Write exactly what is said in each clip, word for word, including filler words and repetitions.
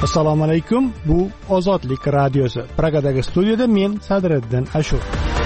Assalomu alaykum. Bu Ozodlik radiosi. Pragadagi studiyada men Sadriddin Ashur.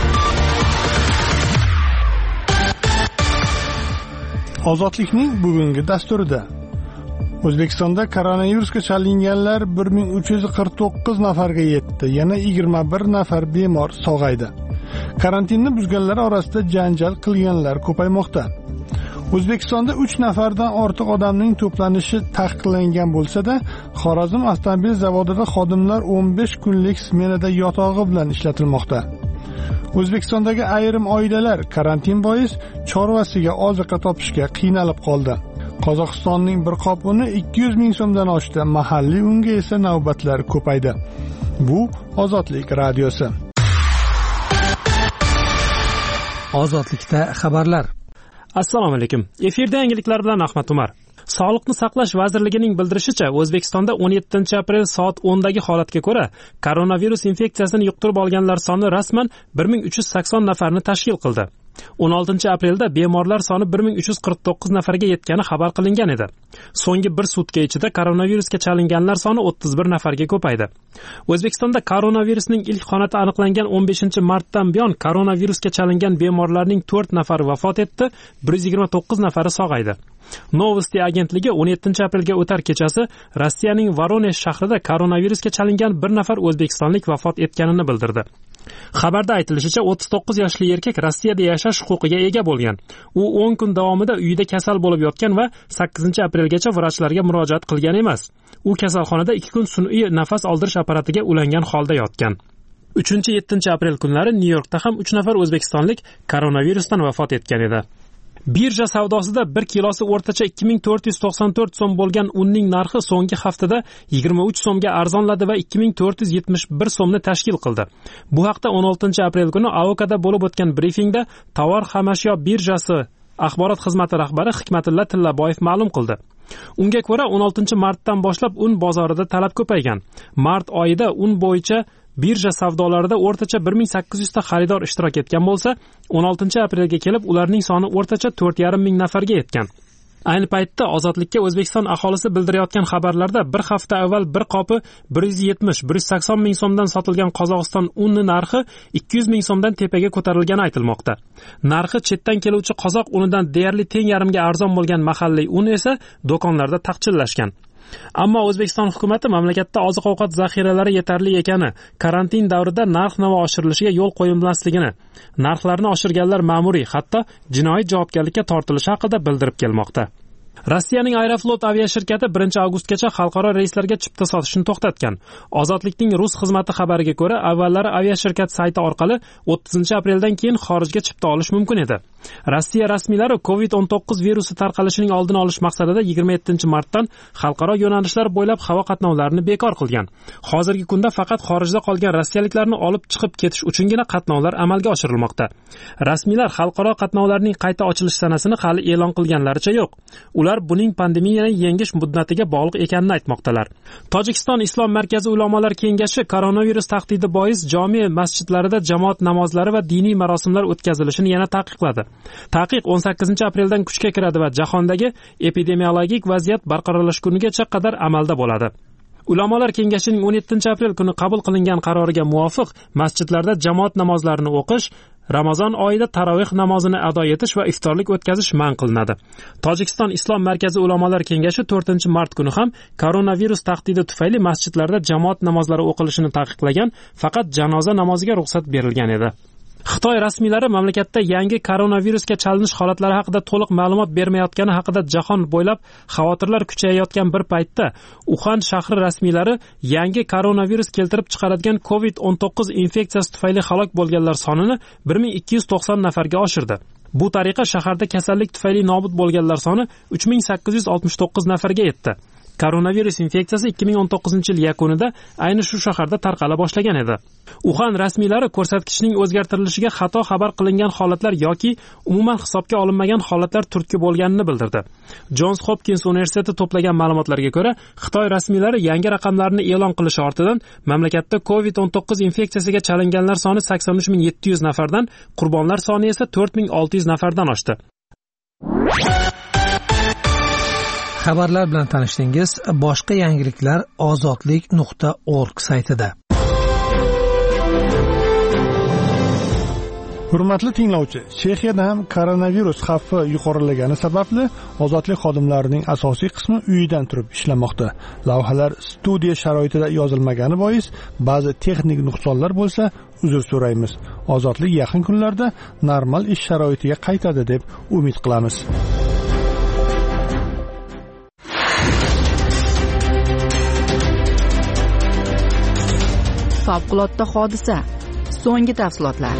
Ozodlikning bugungi dasturida O'zbekistonda koronavirusga chalinganlar bir ming uch yuz qirq to'qqiz nafarga yetdi. Yana yigirma bir nafar bemor sog'aydi. Karantinni buzganlar orasida janjal qilganlar ko'paymoqda. O'zbekistonda uch nafardan ortiq odamning to'planishi taqiqlangan bo'lsa-da, Xorazm avtomobil zavodida xodimlar o'n besh kunlik smenada yotog'i bilan ishlatilmoqda. O'zbekistondagi ayrim oilalar karantin bois chorvasiga oziqa topishga qiynalib qoldi. Qozog'istonning bir qop uni ikki yuz ming so'mdan oshdi, mahalliy unga esa navbatlar ko'paydi. Bu Ozodlik radiosi. Ozodlikda xabarlar. Assalomu alaykum. Efirda yangiliklar bilan Ahmad Umar. Sog'liqni saqlash vazirligining bildirishicha, O'zbekistonda o'n yettinchi aprel soat o'ndagi holatga ko'ra koronavirus infeksiyasini yuqtirib olganlar soni rasman bir ming uch yuz sakson nafarni tashkil qildi. o'n oltinchi aprelda bemorlar soni bir ming uch yuz qirq to'qqiz nafarga yetgani xabar qilingan edi. So'nggi bir sutka ichida koronavirusga chalinganlar soni o'ttiz bir nafarga ko'paydi. O'zbekistonda koronavirusning ilk holati aniqlangan o'n beshinchi martdan buyon koronavirusga chalingan bemorlarning to'rt nafari vafot etdi, bir yuz yigirma to'qqiz nafari sog'aydi. Novosti agentligi o'n yettinchi aprelga o'tar kechasi Rossiyaning Voronej shahrida koronavirusga chalingan bir nafar o'zbekistonlik vafot etganini bildirdi. Xabarda aytilishicha, o'ttiz to'qqiz yoshli erkak Rossiyada yashash huquqiga ega bo'lgan. U o'n kun davomida uyida kasal bo'lib yotgan va sakkizinchi aprelgacha vrachlarga murojaat qilgan emas. U kasalxonada ikki kun sun'iy nafas oldirish apparatiga ulangan holda yotgan. uchinchi yettinchi aprel kunlari Nyu-Yorkda ham uch nafar o'zbekistonlik koronavirusdan vafot etgan edi. Birja savdosida bir kilosi o'rtacha ikki ming to'rt yuz to'qson to'rt so'm bo'lgan unning narxi so'nggi haftada yigirma uch so'mga arzonladi va ikki ming to'rt yuz yetmish bir so'mni tashkil qildi. Bu haqda o'n oltinchi aprel kuni A O K'da bo'lib o'tgan brifingda Tovar xomashyo birjasi axborot xizmati rahbari Hikmatilla Tillaboyev ma'lum qildi. Unga ko'ra o'n oltinchi martdan boshlab un bozorida talab ko'paygan. Mart oyida un bo'yicha birja savdolarida o'rtacha bir ming sakkiz yuz ta xaridor ishtirok etgan bo'lsa, o'n oltinchi aprelga kelib ularning soni o'rtacha to'rt yarim ming nafarga yetgan. Ayni paytda Ozodlikka O'zbekiston aholisi bildirayotgan xabarlarda bir hafta avval bir qopi bir yuz yetmish bir yuz sakson ming so'mdan sotilgan Qozog'iston uni narxi ikki yuz ming so'mdan tepaga ko'tarilgani aytilmoqda. Narxi chetdan keluvchi qozoq unidan deyarli teng yarimga arzon bo'lgan mahalliy un esa do'konlarda taqchillashgan. Ammo O'zbekiston hukumatı mamlakatda oziq-ovqat zaxiralari yetarli ekani, karantin davrida narx-navo oshirilishiga yo'l qo'yilmasligini, narxlarni oshirganlar ma'muriy, hatto jinoiy javobgarlikka tortilishi haqida bildirib kelmoqda. Rossiyaning Aeroflot aviashirkati birinchi avgustgacha xalqaro reyslarga chipta sotishni to'xtatgan. Ozodlikning rus xizmati xabariga ko'ra, avvallari aviashirkat sayti orqali o'ttizinchi apreldan keyin xorijga chipta olish mumkin edi. Rossiya rasmiylari covid o'n to'qqiz virusi tarqalishining oldini olish maqsadida yigirma yettinchi martdan xalqaro yo'nalishlar bo'ylab havo qatnovlarini bekor qilgan. Hozirgi kunda faqat xorijda qolgan rossiyaliklarni olib chiqib ketish uchungina qatnovlar amalga oshirilmoqda. Rasmiylar xalqaro qatnovlarning qayta ochilish sanasini hali e'lon qilganlaricha yo'q. Ular buning pandemiyani yengish muddatiga bog'liq ekanini aytmoqdalar. Tojikiston Islom markazi ulamolar kengashi koronavirus tahdidi bois jome masjidlarida jamoat namozlari va diniy marosimlar o'tkazilishini yana taqiqladi. Taqiq o'n sakkizinchi apreldan kuchga kiradi va jahondagi epidemiologik vaziyat barqarorlashgunigacha qadar amalda bo'ladi. Ulamolar kengashining o'n yettinchi aprel kuni qabul qilingan qaroriga muvofiq masjidlarda jamoat namozlarini o'qish, Ramazon oyida taroveh namozini ado etish va iftorlik o'tkazish man qilinadi. Tojikiston Islom markazi ulamolar kengashi to'rtinchi mart kuni ham koronavirus tahdidi tufayli masjidlarda jamoat namozlari o'qilishini taqiqlagan, faqat janoza namoziga ruxsat berilgan edi. Xitoy rasmiylari mamlakatda yangi koronavirusga chalinish holatlari haqida to'liq ma'lumot bermayotgani haqida jahon bo'ylab xavotirlar kuchayayotgan bir paytda Uxan shahri rasmiylari yangi koronavirus keltirib chiqaradigan covid o'n to'qqiz infeksiyasi tufayli halok bo'lganlar sonini bir ming ikki yuz to'qson nafarga oshirdi. Bu tariqa shaharda kasallik tufayli nobud bo'lganlar soni uch ming sakkiz yuz oltmish to'qqiz nafarga yetdi. Koronavirus infeksiyasi ikki ming o'n to'qqizinchi yil yakunida ayni shu shaharda tarqala boshlagan edi. Uxan rasmiylari ko'rsatkichning o'zgartirilishiga xato xabar qilingan holatlar yoki umuman hisobga olinmagan holatlar turtki bo'lganini bildirdi. Johns Hopkins universiteti to'plagan ma'lumotlarga ko'ra, Xitoy rasmiylari yangi raqamlarni e'lon qilishi ortidan mamlakatda covid o'n to'qqiz infeksiyasiga chalinganlar soni sakson uch ming yetti yuz nafardan, qurbonlar soni esa to'rt ming olti yuz nafardan oshdi. Xabarlar bilan tanishdingiz. Boshqa yangiliklar ozodlik nuqta org saytida. Hurmatli tinglovchi, Chexiyada ham koronavirus xavfi yuqorilagani sababli ozodlik xodimlarining asosiy qismi uyidan turib ishlamoqda. Lavhalar studiya sharoitida yozilmagani bois ba'zi texnik nuqsonlar bo'lsa, uzr so'raymiz. Ozodlik yaqin kunlarda normal ish sharoitiga qaytadi deb umid qilamiz. Favqulodda hodisa. So'nggi tafsilotlar.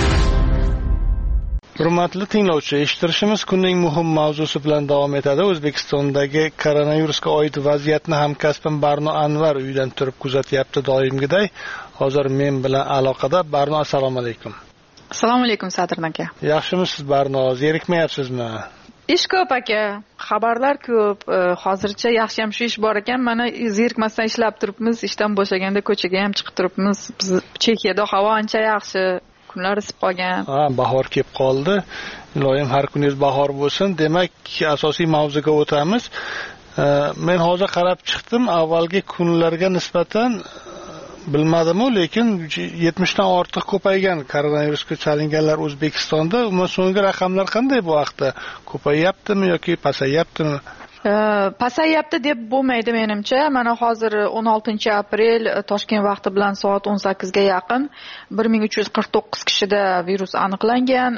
Hurmatli tinglovchi, eshittirishimiz kunning muhim mavzusi bilan davom etadi. O'zbekistondagi koronavirusga oid vaziyatni hamkasbim Barno Anvar uydan turib kuzatyapti doimgiday. Hozir men bilan aloqada. Barno, assalomu alaykum. Assalomu alaykum Sadr aka. Yaxshimisiz Barno? Zerikmayapsizmi? Ish ko'p aka, xabarlar ko'p. Hozircha yaxshi ham shu ish bor ekan. Mana zerikmasdan ishlab turibmiz. Ishdan bo'shaganda ko'chaga ham chiqib turibmiz. Biz Chexiyada havo ancha yaxshi. Kunlar isib qolgan. Ha, bahor kelib qoldi. Iloyim har kuningiz bahor bo'lsin. Demak, asosiy mavzuga o'tamiz. Men hozir qarab chiqdim, avvalgi kunlarga nisbatan bilmadim-u, lekin yetmishdan ortiq ko'paygan koronavirusga chalinganlar O'zbekistonda. Umuman so'nggi raqamlar qanday bu vaqtda? Ko'payaptimi yoki pasayaptimi? Pasayapti deb bo'lmaydi menimcha. Mana hozir o'n oltinchi aprel Toshkent vaqti bilan soat o'n sakkizga yaqin bir ming uch yuz qirq to'qqiz kishida virus aniqlangan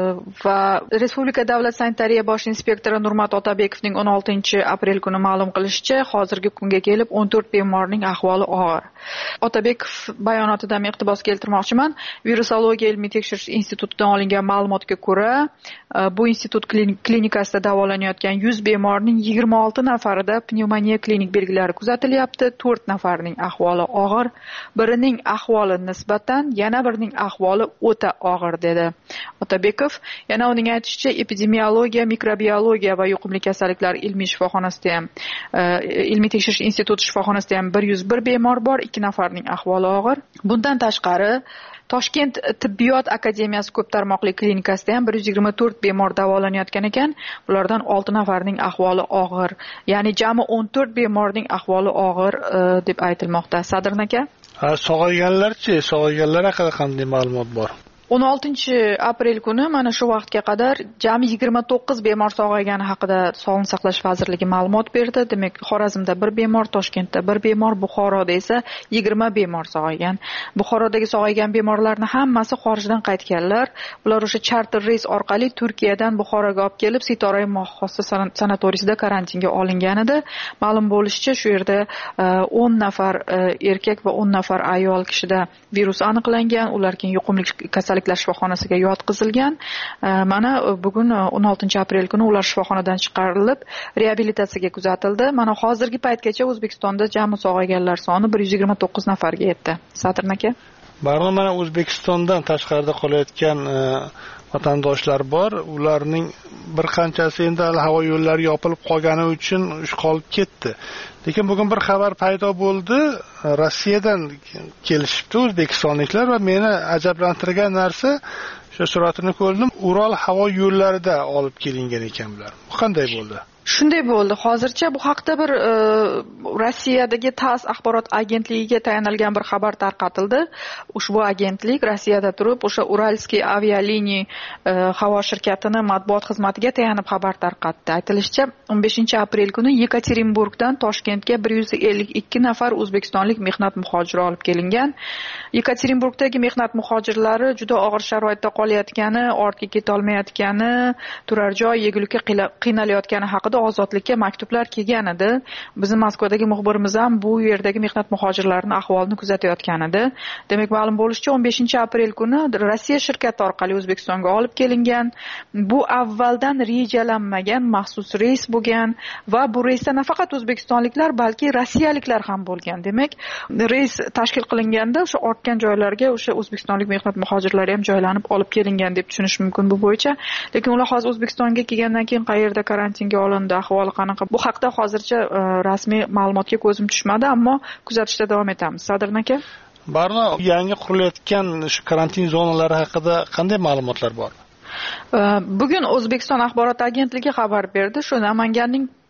va Respublika davlat sanitariya bosh inspektori Nurmat Otabekovning o'n oltinchi aprel kuni ma'lum qilishicha, hozirgi kunga kelib o'n to'rt bemorning ahvoli og'ir. Otabekov bayonotidan iqtibos keltirmoqchiman. Virusologiya ilmiy tekshirish institutidan olingan ma'lumotga ko'ra, bu institut klinikasida davolanayotgan yuz bemorning yigirma olti nafarida pnevmoniya klinik belgilari kuzatilyapti. to'rt nafarning ahvoli og'ir, birining ahvoli nisbatan yana birining ahvoli o'ta og'ir dedi Otabekov. Yana uning aytishicha, epidemiologiya, mikrobiologiya va yuqumli kasalliklar ilmiy shifoxonasida ham ilmiy tekshirish instituti shifoxonasida ham bir yuz bir bemor bor, ikki nafarning ahvoli og'ir. Bundan tashqari Toshkent tibbiyot akademiyasi ko'p tarmoqli klinikasida ham bir yuz yigirma to'rt bemor davolanayotgan ekan. Bulardan olti nafarning ahvoli og'ir. Ya'ni jami o'n to'rt bemorning ahvoli og'ir deb aytilmoqda. Sadr aka? Ha, sog'ayganlarchi, sog'ayganlar haqida qanday ma'lumot bor? o'n oltinchi aprel kuni mana shu vaqtga qadar jami yigirma to'qqiz bemor sog'aygani haqida Sog'liqni saqlash vazirligi ma'lumot berdi. Demak, Xorazmda bir bemor, Toshkentda bir bemor, Buxoroda esa yigirma bemor sog'aygan. Buxorodagi sog'aygan bemorlarning hammasi xorijdan qaytganlar. Ular o'sha charter reys orqali Turkiyadan Buxoroga olib kelib, Sitoray Moxossa sanatoriyasida karantinga olingan edi. Ma'lum bo'lishicha, shu yerda o'n nafar erkak va o'n nafar ayol kishida virus aniqlangan. Ular keyin yuqumli kasallik shifoxonasiga yotqizilgan. Mana bugun o'n oltinchi aprel kuni ular shifoxonadan chiqarilib, reabilitatsiyaga kuzatildi. Mana hozirgi paytgacha O'zbekistonda jami sog'ayganlar soni bir yuz yigirma to'qqiz nafarga yetdi. Satr aka? Barno, mana O'zbekistondan tashqarida qolayotgan vatandoshlar bor. Ularning bir qanchasi endi havo yo'llari yopilib qolgani uchun qolib ketdi. Lekin bugun bir xabar paydo bo'ldi. Rossiyadan kelishibdi o'zbekistonliklar va meni ajablantirgan narsa, o'sha suratini ko'rdim, Ural havo yo'llarida olib kelingan ekan bular. Bu qanday bo'ldi? Shunday bo'ldi. Hozircha bu haqda bir e, Rossiyadagi TASS axborot agentligiga tayanilgan bir xabar tarqatildi. Ushbu agentlik Rossiyada turib, o'sha Uralskiy avialiniya e, havo shirkatini matbuot xizmatiga tayanib xabar tarqatdi. Aytilishicha, o'n beshinchi aprel kuni Yekaterinburgdan Toshkentga bir yuz ellik ikki nafar o'zbekistonlik mehnat muhojiri olib kelingan. Yekaterinburgdagi mehnat muhojirlari juda og'ir sharoitda qolayotgani, ortga keta olmayotgani, turar joy, yegulikka qiynalayotgani haqida ozodlikka maktublar kelgan edi. Bizning Moskvadagi muxbirimiz ham bu yerdagi mehnat muhojirlarining ahvolini kuzatayotgan edi. Demak, ma'lum bo'lishicha, o'n beshinchi aprel kuni Rossiya shirkati orqali O'zbekistonga olib kelingan. Bu avvaldan rejalanmagan maxsus reys bo'lgan va bu reysda nafaqat o'zbekistonliklar, balki rossiyaliklar ham bo'lgan. Demak, reys tashkil qilinganda o'sha ortgan joylarga o'sha o'zbekistonlik mehnat muhojirlari ham joylanib olib kelingan deb tushunish mumkin bu bo'yicha. Lekin ular hozir O'zbekistonga kelgandan keyin qayerda karantinga olindi, ahvoli qanaqa? Bu haqda hozircha e, rasmiy ma'lumotga ko'zim tushmadi, ammo kuzatishda davom etamiz. Sadr aka? Barno, yangi qurilayotgan shu karantin zonalari haqida qanday ma'lumotlar bor? Bugun O'zbekiston axborot agentligi xabar berdi. Shu Namanganning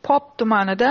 Pop tumanida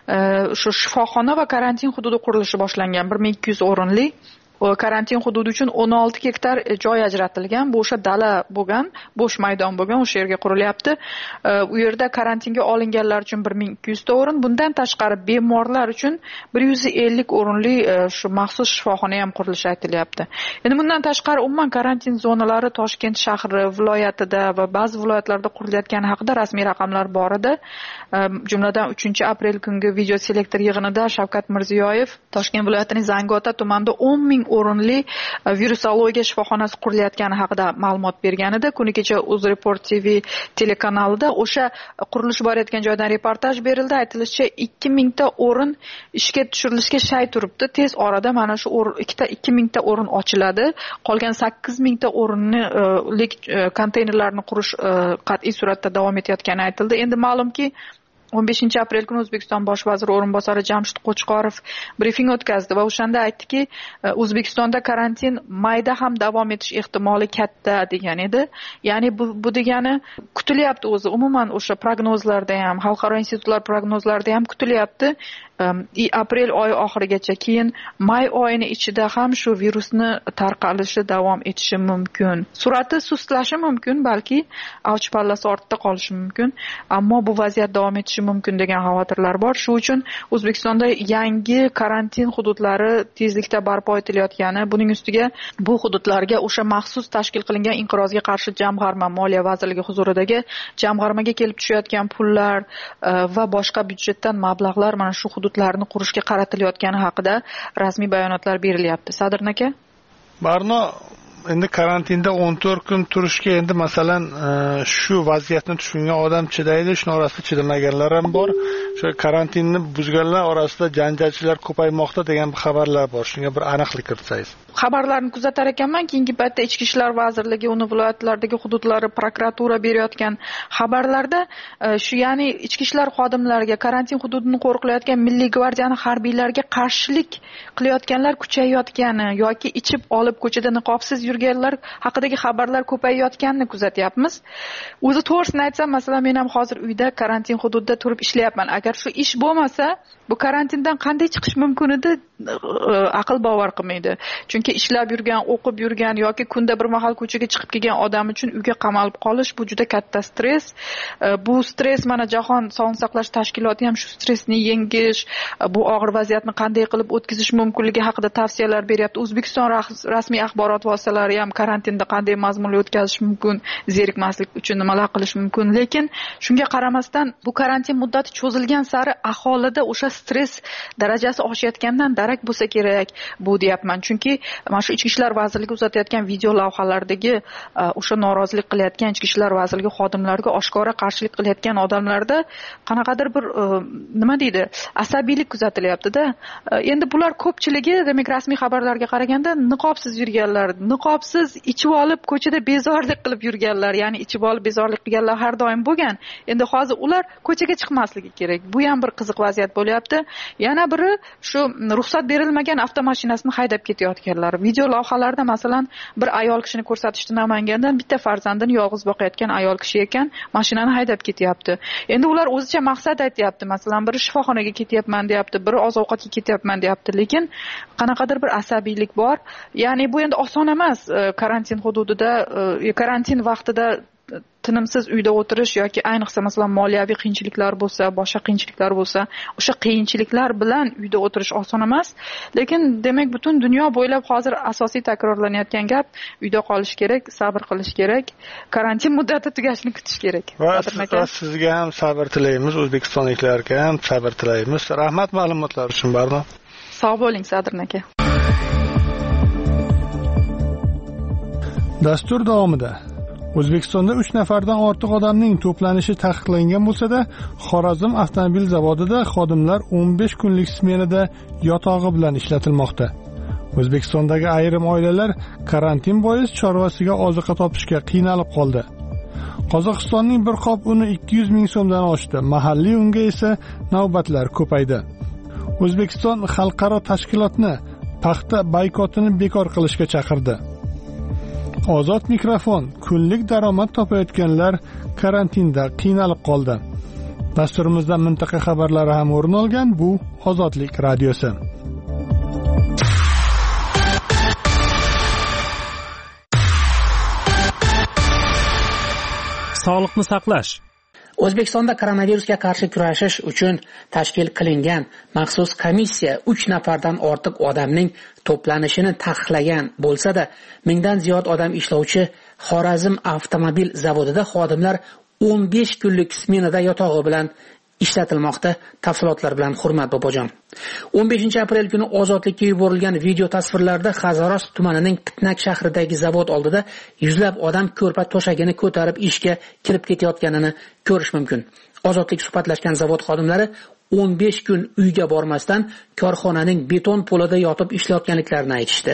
shu shifoxona va karantin hududi qurilishi boshlangan bir ming ikki yuz o'rinli. Karantin hududi uchun o'n olti gektar joy ajratilgan. Bu o'sha dala bo'lgan, bo'sh maydon bo'lgan, o'sha yerga qurilyapti. U yerda karantinga olinganlar uchun bir ming ikki yuz ta o'rin, bundan tashqari bemorlar uchun bir yuz ellik o'rinli shu maxsus shifoxona ham qurilishi aytilyapti. Endi bundan tashqari umuman karantin zonalari Toshkent shahri viloyatida va ba'zi viloyatlarda qurilayotgani haqida rasmiy raqamlar bor edi. Jumladan uchinchi aprel kungi video selektor yig'inida Shavkat Mirziyoyev Toshkent viloyatining Zangiota tumanida o'n ming o'rinli virusologiya shifoxonasi qurilayotgani haqida ma'lumot bergan edi. Kuni kecha UzReport T V telekanalida o'sha qurilish borayotgan joydan reportaj berildi. Aytilishicha ikki ming ta o'rin ishga tushirilishga shay turibdi. Tez orada mana shu ikkita ikki ming ta o'rin ochiladi. Qolgan sakkiz ming ta o'rinlik konteynerlarni qurish qat'iy suratda davom etayotgani aytildi. Endi ma'lumki o'n beshinchi aprel kuni O'zbekiston bosh vaziri o'rinbosari Jamshid Qo'chqorov brifing o'tkazdi va o'shanda aytdiki, O'zbekistonda karantin mayda ham davom etish ehtimoli katta degan edi. Ya'ni bu, bu degani kutilyapti o'zi. Umuman o'sha prognozlarda ham, xalqaro institutlar prognozlarida ham kutilyapti. aprel oyi oxirigacha, keyin may oyini ichida ham shu virusni tarqalishi davom etishi mumkin. Surati sustlashi mumkin, balki avj pallasi ortda qolishi mumkin, ammo bu vaziyat davom etishi mumkin degan xavotirlar bor. Shu uchun O'zbekistonda yangi karantin hududlari tezlikda barpo etilayotgani, buning ustiga bu hududlarga o'sha maxsus tashkil qilingan inqirozga qarshi jamg'arma, Moliya vazirligi huzuridagi jamg'armaga kelib tushayotgan pullar va boshqa byudjetdan mablag'lar mana shu hududlarni qurishga qaratilayotgani haqida rasmiy bayonotlar berilyapti. Sadirn aka? Barno, endi karantinda o'n to'rt kun turishga endi masalan shu vaziyatni tushungan odam chidaydi, shuni orasida chidamaganlar ham bor. Shu karantinni buzganlar orasida janjalchilar ko'paymoqda degan xabarlar bor. Shunga bir aniqlik kiritsangiz. Xabarlarni kuzatar ekanman. Keyingi paytda Ichki ishlar vazirligi, uni viloyatlardagi hududlari prokuratura berayotgan xabarlarda shu, ya'ni ichki ishlar xodimlariga, karantin hududini qo'riqlayotgan Milliy gvardiyani harbiylarga qarshilik qilayotganlar kuchayayotgani yoki ichib olib ko'chada niqobsiz yurganlar haqidagi xabarlar ko'payayotganini kuzatyapmiz. O'zi to'g'risini aytsam, masalan, men ham hozir uyda karantin hududida turib ishlayapman. Agar shu ish bo'lmasa, bu karantindan qanday chiqish mumkin edi, aql bovar qilmaydi. Chunki ishlab yurgan, o'qib yurgan yoki kunda bir mahal ko'chaga chiqib kelgan odam uchun uyga qamalib qolish bu juda katta stress. Bu stress, mana Jahon Sog'liqni saqlash tashkiloti ham shu stressni yengish, bu og'ir vaziyatni qanday qilib o'tkazish mumkinligi haqida tavsiyalar beryapti. O'zbekiston rasmiy axborot vositalari ham karantinda qanday mazmunli o'tkazish mumkin, zerikmaslik uchun nimalar qilish mumkin. Lekin shunga qaramasdan bu karantin muddati cho'zilgan sari aholida o'sha stress darajasi oshayotgandan darak bo'lsa kerak bu deyapman. Chunki mana shu Ichki ishlar vazirligi uzatayotgan video lavhalardagi o'sha norozilik qilayotgan Ichki ishlar vazirligi xodimlariga oshkora qarshilik qilayotgan odamlarda qanaqadir bir nima deydi, asabiylik kuzatilyapti-da. Endi bular ko'pchiligi, demak, rasmiy xabarlarga qaraganda niqobsiz yurganlar, niqobsiz ichib olib ko'chada bezorlik qilib yurganlar, ya'ni ichib olib bezorlik qilganlar har doim bo'lgan. Endi hozir ular ko'chaga chiqmasligi kerak. Bu ham bir qiziq vaziyat bo'lyapti. Yana biri shu ruxsat berilmagan avtomashinasini haydab ketayotganlar. Video lavhalarda masalan bir ayol kishini ko'rsatishdi. Namangandan bitta farzandini yolg'iz boqayotgan ayol kishi ekan, mashinani haydab ketyapti. Endi ular o'zicha maqsad aytyapti. Masalan, biri shifoxonaga ketyapman deyapti, biri oziq-ovqatga ketyapman deyapti, lekin qanaqadir bir asabiylik bor. Ya'ni bu endi oson emas. Karantin hududida, karantin vaqtida tinimsiz uyda o'tirish yoki ayniqsa masalan moliyaviy qiyinchiliklar bo'lsa, boshqa qiyinchiliklar bo'lsa, o'sha qiyinchiliklar bilan uyda o'tirish oson emas. Lekin demak butun dunyo bo'ylab hozir asosiy takrorlanayotgan gap, uyda qolish kerak, sabr qilish kerak, karantin muddati tugashini kutish kerak. Va sizga ham sabr tilaymiz, o'zbekistonliklarga ham sabr tilaymiz. Rahmat ma'lumotlar uchun, Barno. Sog' bo'ling, Sadirn aka. Dastur davomida O'zbekistonda uch nafardan ortiq odamning to'planishi taqiqlangan bo'lsa-da, Xorazm avtomobil zavodida xodimlar o'n besh kunlik smenada yotog'i bilan ishlatilmoqda. O'zbekistondagi ayrim oilalar karantin bois chorvasiga oziqa topishga qiynalib qoldi. Qozog'istonning bir qop uni ikki yuz ming so'mdan oshdi. Mahalliy unga esa navbatlar ko'paydi. O'zbekiston xalqaro tashkilotni paxta boykotini bekor qilishga chaqirdi. Ozod mikrofon, kunlik daromad topayotganlar karantinda qiynalib qoldi. Dasturimizda mintaqa xabarlari ham o'rin olgan. Bu Ozodlik radiosi. Sog'liqni saqlash. O'zbekistonda koronavirusga qarshi kurashish uchun tashkil qilingan maxsus komissiya uch nafardan ortiq odamning to'planishini taqiqlagan bo'lsa-da, mingdan ziyod odam ishlovchi Xorazm avtomobil zavodida xodimlar o'n besh kunlik smenada yotog'i bilan ishlatilmoqda. Tafsilotlar bilan Hurmat Bobojon. o'n beshinchi aprel kuni Ozodlikka yuborilgan video tasvirlarda Hazoros tumanining Pitnak shahridagi zavod oldida yuzlab odam ko'rpa to'shagini ko'tarib ishga kirib ketayotganini ko'rish mumkin. Ozodlik suhbatlashgan zavod xodimlari o'n besh kun uyga bormasdan korxonaning beton polida yotib ishlayotganliklarini aytishdi.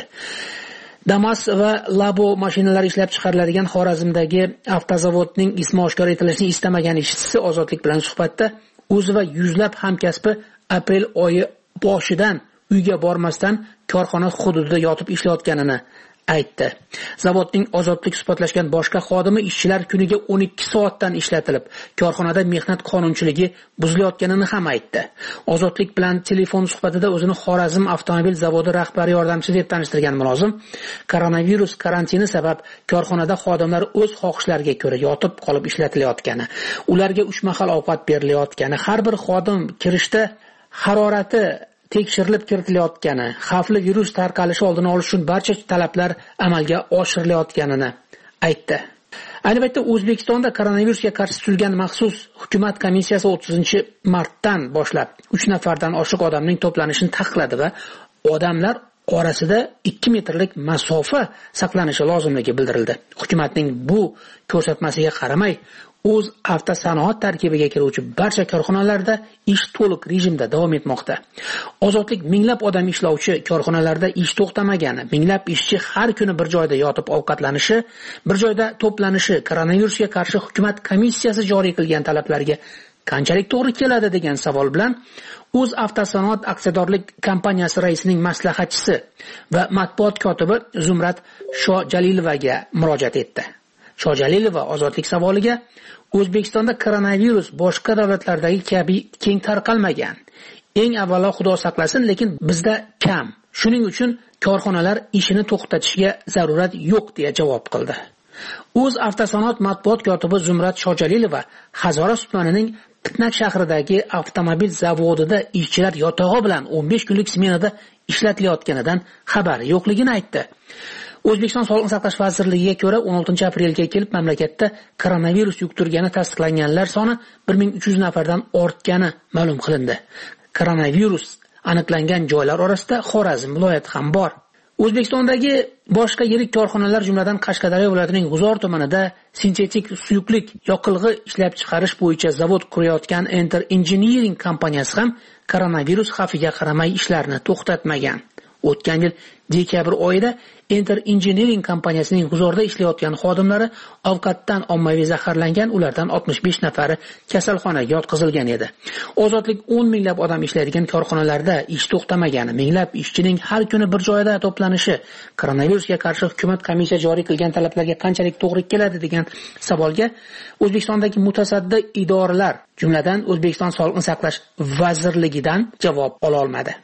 Damas va Labo mashinalari ishlab chiqariladigan Xorazmdagi avtozavodning ismi oshkor etilishini istamagan ishchisi Ozodlik bilan suhbatda o'zi va yuzlab hamkasbi aprel oyi boshidan uyga bormasdan korxona hududida yotib ishlayotganini aytdi. Zavodning Ozodlik suhbatlashgan boshqa xodimi ishchilar kuniga o'n ikki soatdan ishlatilib, korxonada mehnat qonunchiligi buzilayotganini ham aytdi. Ozodlik bilan telefon suhbatida o'zini Xorazm avtomobil zavodi rahbari yordamchisi deb tanishtirgan mulozim, koronavirus karantini sabab korxonada xodimlar o'z xohishlariga ko'ra yotib qolib ishlatilayotgani, ularga uch mahal ovqat berilayotgani, har bir xodim kirishda harorati tekshirilib kiritilayotgani, xavfli virus tarqalishi oldini olish uchun barcha talablar amalga oshirilayotganini aytdi. Ayni paytda O'zbekistonda koronavirusga qarshi tuzilgan maxsus hukumat komissiyasi o'ttizinchi martdan boshlab uch nafardan oshiq odamning to'planishini taqiqladi va odamlar orasida ikki metrlik masofa saqlanishi lozimligi bildirildi. Hukumatning bu ko'rsatmasiga qaramay, o'z avtosanoat tarkibiga kiruvchi barcha korxonalarda ish to'liq rejimda davom etmoqda. Ozodlik minglab odam ishlovchi korxonalarda ish to'xtamagani, minglab ishchi har kuni bir joyda yotib ovqatlanishi, bir joyda to'planishi koronavirusga qarshi hukumat komissiyasi joriy qilgan talablarga qanchalik to'g'ri keladi degan savol bilan o'z avtosanoat aksiyadorlik kompaniyasi raisining maslahatchisi va matbuot kotibi Zumrat Shojalilovaga murojaat etdi. Shojalilova Ozodlik savoliga O'zbekistonda koronavirus boshqa davlatlardagi kabi keng tarqalmagan. Eng avvalo Xudo saqlasin, lekin bizda kam. Shuning uchun korxonalar ishini to'xtatishga zarurat yo'q deya javob qildi. O'z avtosanoat matbuot kotibi Zumrat Shojalilova Hazoros tumanining Pitnak shahridagi avtomobil zavodida ishchilar yotog'i bilan o'n besh kunlik smenada ishlatilayotganidan xabari yo'qligini aytdi. O'zbekiston Sog'liqni saqlash vazirligiga ko'ra o'n oltinchi aprelga kelib mamlakatda koronavirus yuqtirgani tasdiqlanganlar soni bir ming uch yuz nafardan ortgani ma'lum qilindi. Koronavirus aniqlangan joylar orasida Xorazm viloyati ham bor. O'zbekistondagi boshqa yirik korxonalar jumladan Qashqadaryo viloyatining G'uzor tumanida sintetik suyuqlik yoqilg'i ishlab chiqarish bo'yicha zavod qurayotgan Enter Engineering kompaniyasi ham koronavirus xavfiga qaramay ishlarni to'xtatmagan. O'tgan yil dekabr oyida Enter Engineering kompaniyasining G'uzorda ishlayotgan xodimlari ovqatdan ommaviy zaharlangan, ulardan oltmish besh nafari kasalxonaga yotqizilgan edi. Ozodlik o'n minglab odam ishlaydigan korxonalarda ish to'xtamagani, minglab ishchining har kuni bir joyda to'planishi koronavirusga qarshi hukumat komissiya joriy qilgan talablarga qanchalik to'g'ri keladi degan savolga O'zbekistondagi mutasaddi idoralar, jumladan O'zbekiston Sog'liqni saqlash vazirligidan javob ola olmadi.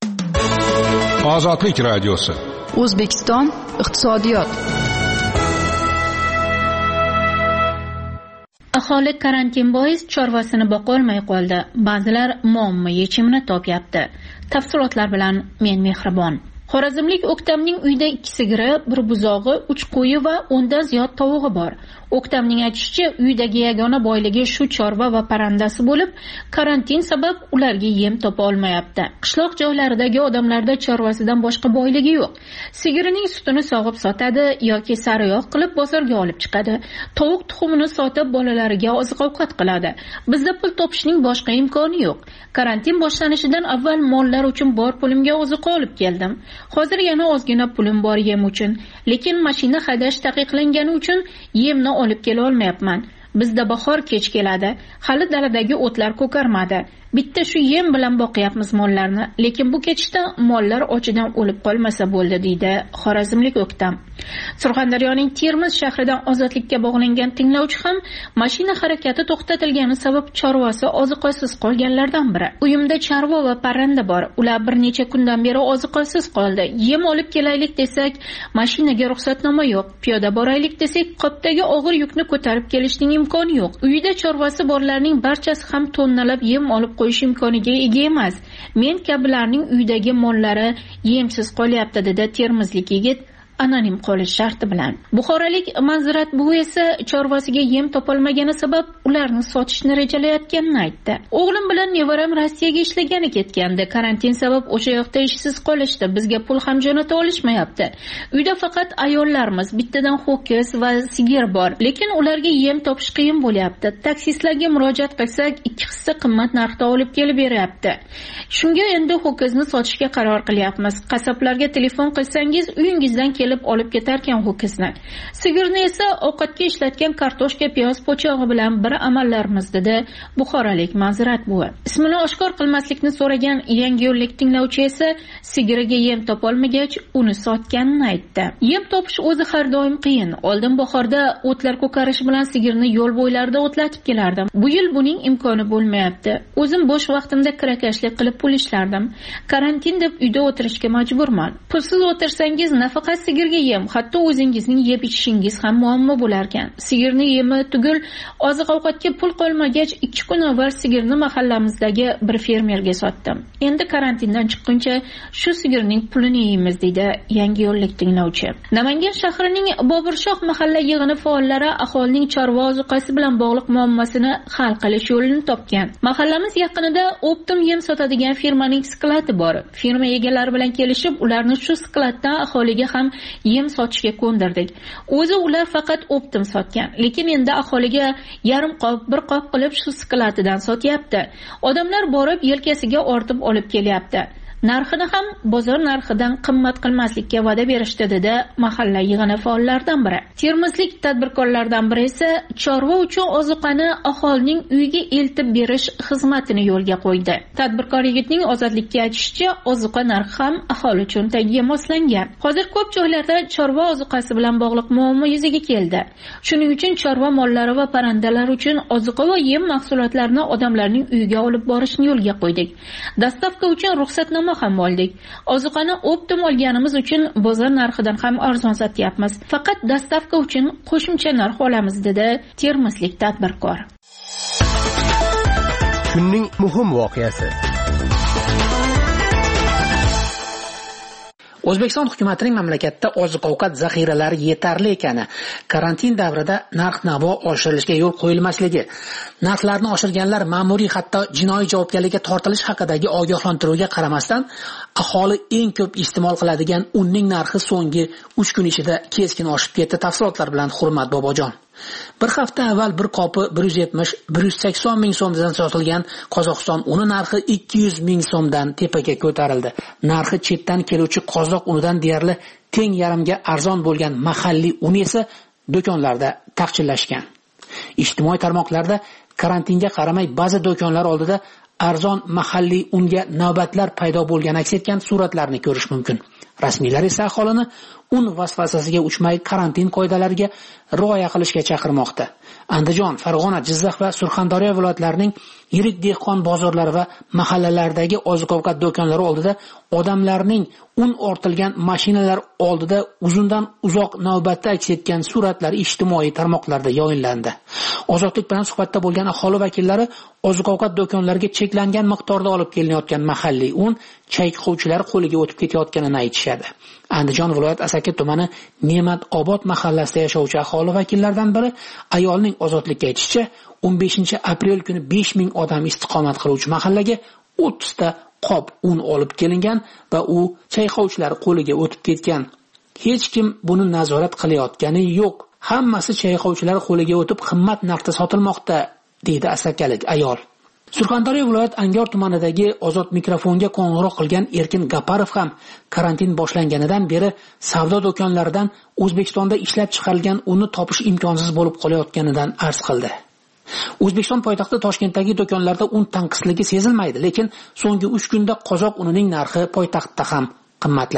Ozodlik radiosi. O'zbekiston iqtisodiyot. Aholi karantin bois chorvasini boqa olmay qoldi. Ba'zilar muammo yechimini topyapti. Tafsilotlar bilan men Mehribon. Xorazmlik O'ktamning uyida ikki sigiri, bir buzog'i, uch qo'yi va o'ndan ziyod tovug'i bor. O'ktamning aytishicha, uydagi yagona boyligi shu chorva va parrandasi bo'lib, karantin sabab ularga yem topa olmayapti. Qishloq joylaridagi odamlarda chorvasidan boshqa boyligi yo'q. Sigirining sutini sog'ib sotadi yoki sariyog' qilib bozorga olib chiqadi. Tovuq tuxumini sotib bolalariga oziq-ovqat qiladi. Bizda pul topishning boshqa imkoni yo'q. Karantin boshlanishidan avval mollar uchun bor pulimga oziq olib keldim. Hozir yana ozgina pulim bor yem uchun, lekin mashina haydash taqiqlangani uchun yemni olib kela olmayapman. Bizda bahor kech keladi, hali daladagi o'tlar ko'karmadi. Bitta shu yem bilan boqyapmiz mollarni, lekin bu ketishda mollar ochidan o'lib qolmasa bo'ldi, deydi xorazmlik O'ktam. Surxondaryoning Termiz shahridan Ozodlikka bog'langan tinglovchi ham mashina harakati to'xtatilgani sabab chorvasi oziqasiz qolganlardan biri. Uyimda chorva va parranda bor. Ular bir necha kundan beri oziqasiz qoldi. Yem olib kelaylik desak, mashinaga ruxsatnoma yo'q. Piyoda boraylik desak, qopdagi og'ir yukni ko'tarib kelishning imkoni yo'q. Uyida chorvasi borlarning barchasi ham tonnalab yem olib qo'yish imkoniga ega emas. Men kabilarning uydagi mollari yemsiz qolyapti, dedi termizlik yigit anonim qolish sharti bilan. Buxorolik Manzirat buvi esa chorvasiga yem topolmagani sabab ularni sotishni rejalayotganini aytdi. O'g'lim bilan nevaram Rossiyaga ishlagani ketgandi. Karantin sabab o'sha yoqda ishsiz qolishdi. Bizga pul ham jo'nata olishmayapti. Uyda faqat ayollarmiz. Bittadan ho'kiz va sigir bor. Lekin ularga yem topish qiyin bo'lyapti. Taksistlarga murojaat qilsak, ikki hissa qimmat narxda olib kelib beryapti. Shunga endi ho'kizni sotishga qaror qilyapmiz. Qassoblarga telefon qilsangiz, uyingizdan kelib olib ketarkan ho'kizni. Sigirni esa ovqatga ishlatgan kartoshka, piyoz po'chog'i bilan bir amallarmiz, dedi buxorolik Manzirat buvi. Ismini oshkor qilmaslikni so'ragan Yangi yo'llik tinglovchi esa sigiriga yem topolmagach, uni sotganini aytdi. Yem topish o'zi har doim qiyin. Oldin bahorda o'tlar ko'karish bilan sigirni yo'l bo'ylarida o'tlatib kelardim. Bu yil buning imkoni bo'lmayapti. O'zim bo'sh vaqtimda kirakashlik qilib pul ishlardim. Karantin deb uyda o'tirishga majburman. Pulsiz o'tirsangiz nafaqat sigirga yem, hatto o'zingizning yeb ichishingiz ham muammo bo'lar ekan. Sigirni yemi tugul, oziq-ovqatga pul qolmagach, ikki kun avval sigirni mahallamizdagi bir fermerga sotdim. Endi karantindan chiqquncha shu sigirning pulini yeymiz, deydi Yangi yo'llik tinglovchi. Namangan shahrining Boburshoh mahalla yig'ini faollari aholining chorva ozuqasi bilan bog'liq muammosini hal qilish yo'lini topgan. Mahallamiz yaqinida Optim yem sotadigan firmaning skladi bor. Firma egalari bilan kelishib, ularni shu skladdan aholiga ham yem sotishga ko'ndirdik. O'zi ular faqat Optim sotgan, lekin endi aholiga yarim qop, bir qop qilib shu skladidan sotyapti. Odamlar borib yelkasiga ortib olib kelyapti. Narxini ham bozor narxidan qimmat qilmaslikka va'da berishdi, dedi mahalla yig'ini faollaridan biri. Termizlik tadbirkorlardan biri esa chorva uchun ozuqani aholining uyiga eltib berish xizmatini yo'lga qo'ydi. Tadbirkor yigitning Ozodlikka aytishicha, ozuqa narxi ham aholi uchun tagiga moslangan. Hozir ko'p joylarda chorva ozuqasi bilan bog'liq muammo yuzaga keldi. Shuning uchun chorva mollari va parrandalar uchun ozuqa va yem mahsulotlarini odamlarning uyiga olib borishni yo'lga qo'ydik. Dastavka uchun ruxsatnoma ham oldik. Ozuqani Optim olganimiz uchun bozor narxidan ham arzon sotyapmiz. Faqat dastavka uchun qo'shimcha narx olamiz, dedi termizlik tadbirkor. Kunning muhim voqeasi. O'zbekiston hukumatining mamlakatda oziq-ovqat zaxiralari yetarli ekani, karantin davrida narx-navo oshirilishiga yo'l qo'yilmasligi, narxlarni oshirganlar ma'muriy hatto jinoiy javobgarlikka tortilish haqidagi ogohlantiruvga qaramasdan, aholi eng ko'p iste'mol qiladigan unning narxi so'nggi uch kun ichida keskin oshib ketdi. Tafsilotlar bilan Hurmat Bobojon. Bir hafta avval bir qopi bir yuz yetmish bir yuz sakson ming so'mdan sotilgan Qozog'iston uni narxi ikki yuz ming so'mdan tepaga ko'tarildi. Narxi chetdan keluvchi qozoq unidan deyarli teng yarimga arzon bo'lgan mahalliy un esa do'konlarda taqchillashgan. Ijtimoiy tarmoqlarda karantinga qaramay ba'zi do'konlar oldida arzon mahalliy unga navbatlar paydo bo'lgani aks etgan suratlarni ko'rish mumkin. Rasmiylar esa aholini un vasvasasiga uchmay karantin qoidalariga rioya qilishga chaqirmoqda. Andijon, Farg'ona, Jizzax va Surxondaryo viloyatlarining yirik dehqon bozorlari va mahallalardagi oziq-ovqat do'konlari oldida odamlarning un ortilgan mashinalar oldida uzundan uzoq navbatda aks etgan suratlar ijtimoiy tarmoqlarda yoyinlandi. Ozodlik bilan suhbatda bo'lgan aholi vakillari oziq-ovqat do'konlariga cheklangan miqdorda olib kelinayotgan mahalliy un chayqovchilar qo'liga o'tib ketayotganini aytishadi. Andijon viloyat Asaka tumani Ne'mat Obod mahallasida yashovchi aholi vakillaridan biri ayolning Ozodlikka aytishicha, o'n beshinchi aprel kuni besh ming odam istiqomat qiluvchi mahallaga o'ttiz ta qop un olib kelingan va u chayqovchilar qo'liga o'tib ketgan. Hech kim buni nazorat qilayotgani yo'q. Hammasi chayqovchilar qo'liga o'tib qimmat narxda sotilmoqda, deydi asakalik ayol. Surxondaryo viloyat Angor tumanidagi Ozod mikrofonga qo'ng'iroq qilgan Erkin Gaparov ham karantin boshlanganidan beri savdo do'konlaridan O'zbekistonda ishlab chiqarilgan unni topish imkonsiz bo'lib qolayotganidan arz qildi. O'zbekiston poytaxti Toshkentdagi do'konlarda un tanqisligi sezilmaydi, lekin so'nggi uch kunda qozoq unining narxi poytaxtda ham qimmatladi.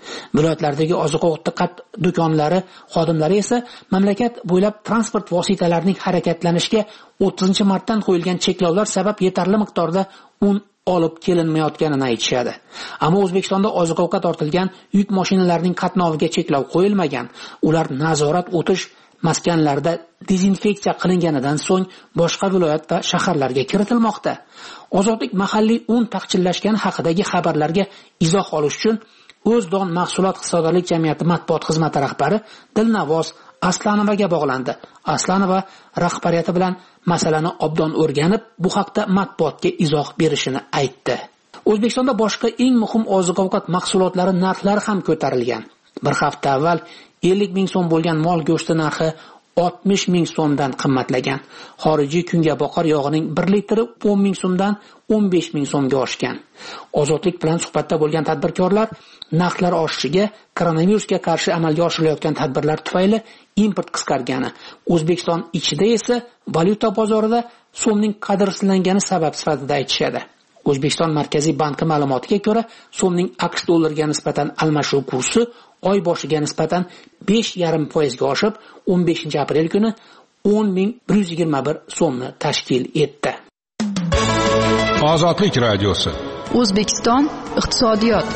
Viloyatlardagi oziq-ovqat do'konlari xodimlari esa mamlakat bo'ylab transport vositalarining harakatlanishiga o'ttizinchi martdan qo'yilgan cheklovlar sabab yetarli miqdorda un olib kelinmayotganini aytishadi. Ammo O'zbekistonda oziq-ovqat ortilgan yuk mashinalarining qatnoviga cheklov qo'yilmagan. Ular nazorat o'tish maskanlarda dezinfeksiya qilinganidan so'ng boshqa viloyat va shaharlarga kiritilmoqda. Ozodlik mahalliy un taqchillashgani haqidagi xabarlarga izoh olish uchun O'zdon mahsulot iqtisodiyotlik jamiyati matbuot xizmati rahbari Dilnavoz Aslanovaga bog'landi. Aslanova rahbariyati bilan masalani obdon o'rganib, bu haqda matbuotga izoh berishini aytdi. O'zbekistonda boshqa eng muhim oziq-ovqat mahsulotlari narxlari ham ko'tarilgan. Bir hafta avval ellik ming so'm bo'lgan mol go'shti narxi oltmish ming so'mdan qimmatlagan. Xorijiy kungaboqar yog'ining bir litri o'n ming so'mdan o'n besh ming so'mga oshgan. Ozodlik bilan suhbatda bo'lgan tadbirkorlar narxlar oshishiga koronavirusga qarshi amalga oshirilayotgan tadbirlar tufayli import qisqargani, O'zbekiston ichida esa valyuta bozorida so'mning qadrsizlangani sabab sifatida aytishadi. O'zbekiston Markaziy banki ma'lumotiga ko'ra, so'mning AQSh dollariga nisbatan almashuv kursi oy boshiga nisbatan besh yarim foiz ga oshib, o'n beshinchi aprel kuni o'n ming bir yuz yigirma bir so'mni tashkil etdi. Ozodlik radiosi. O'zbekiston iqtisodiyot.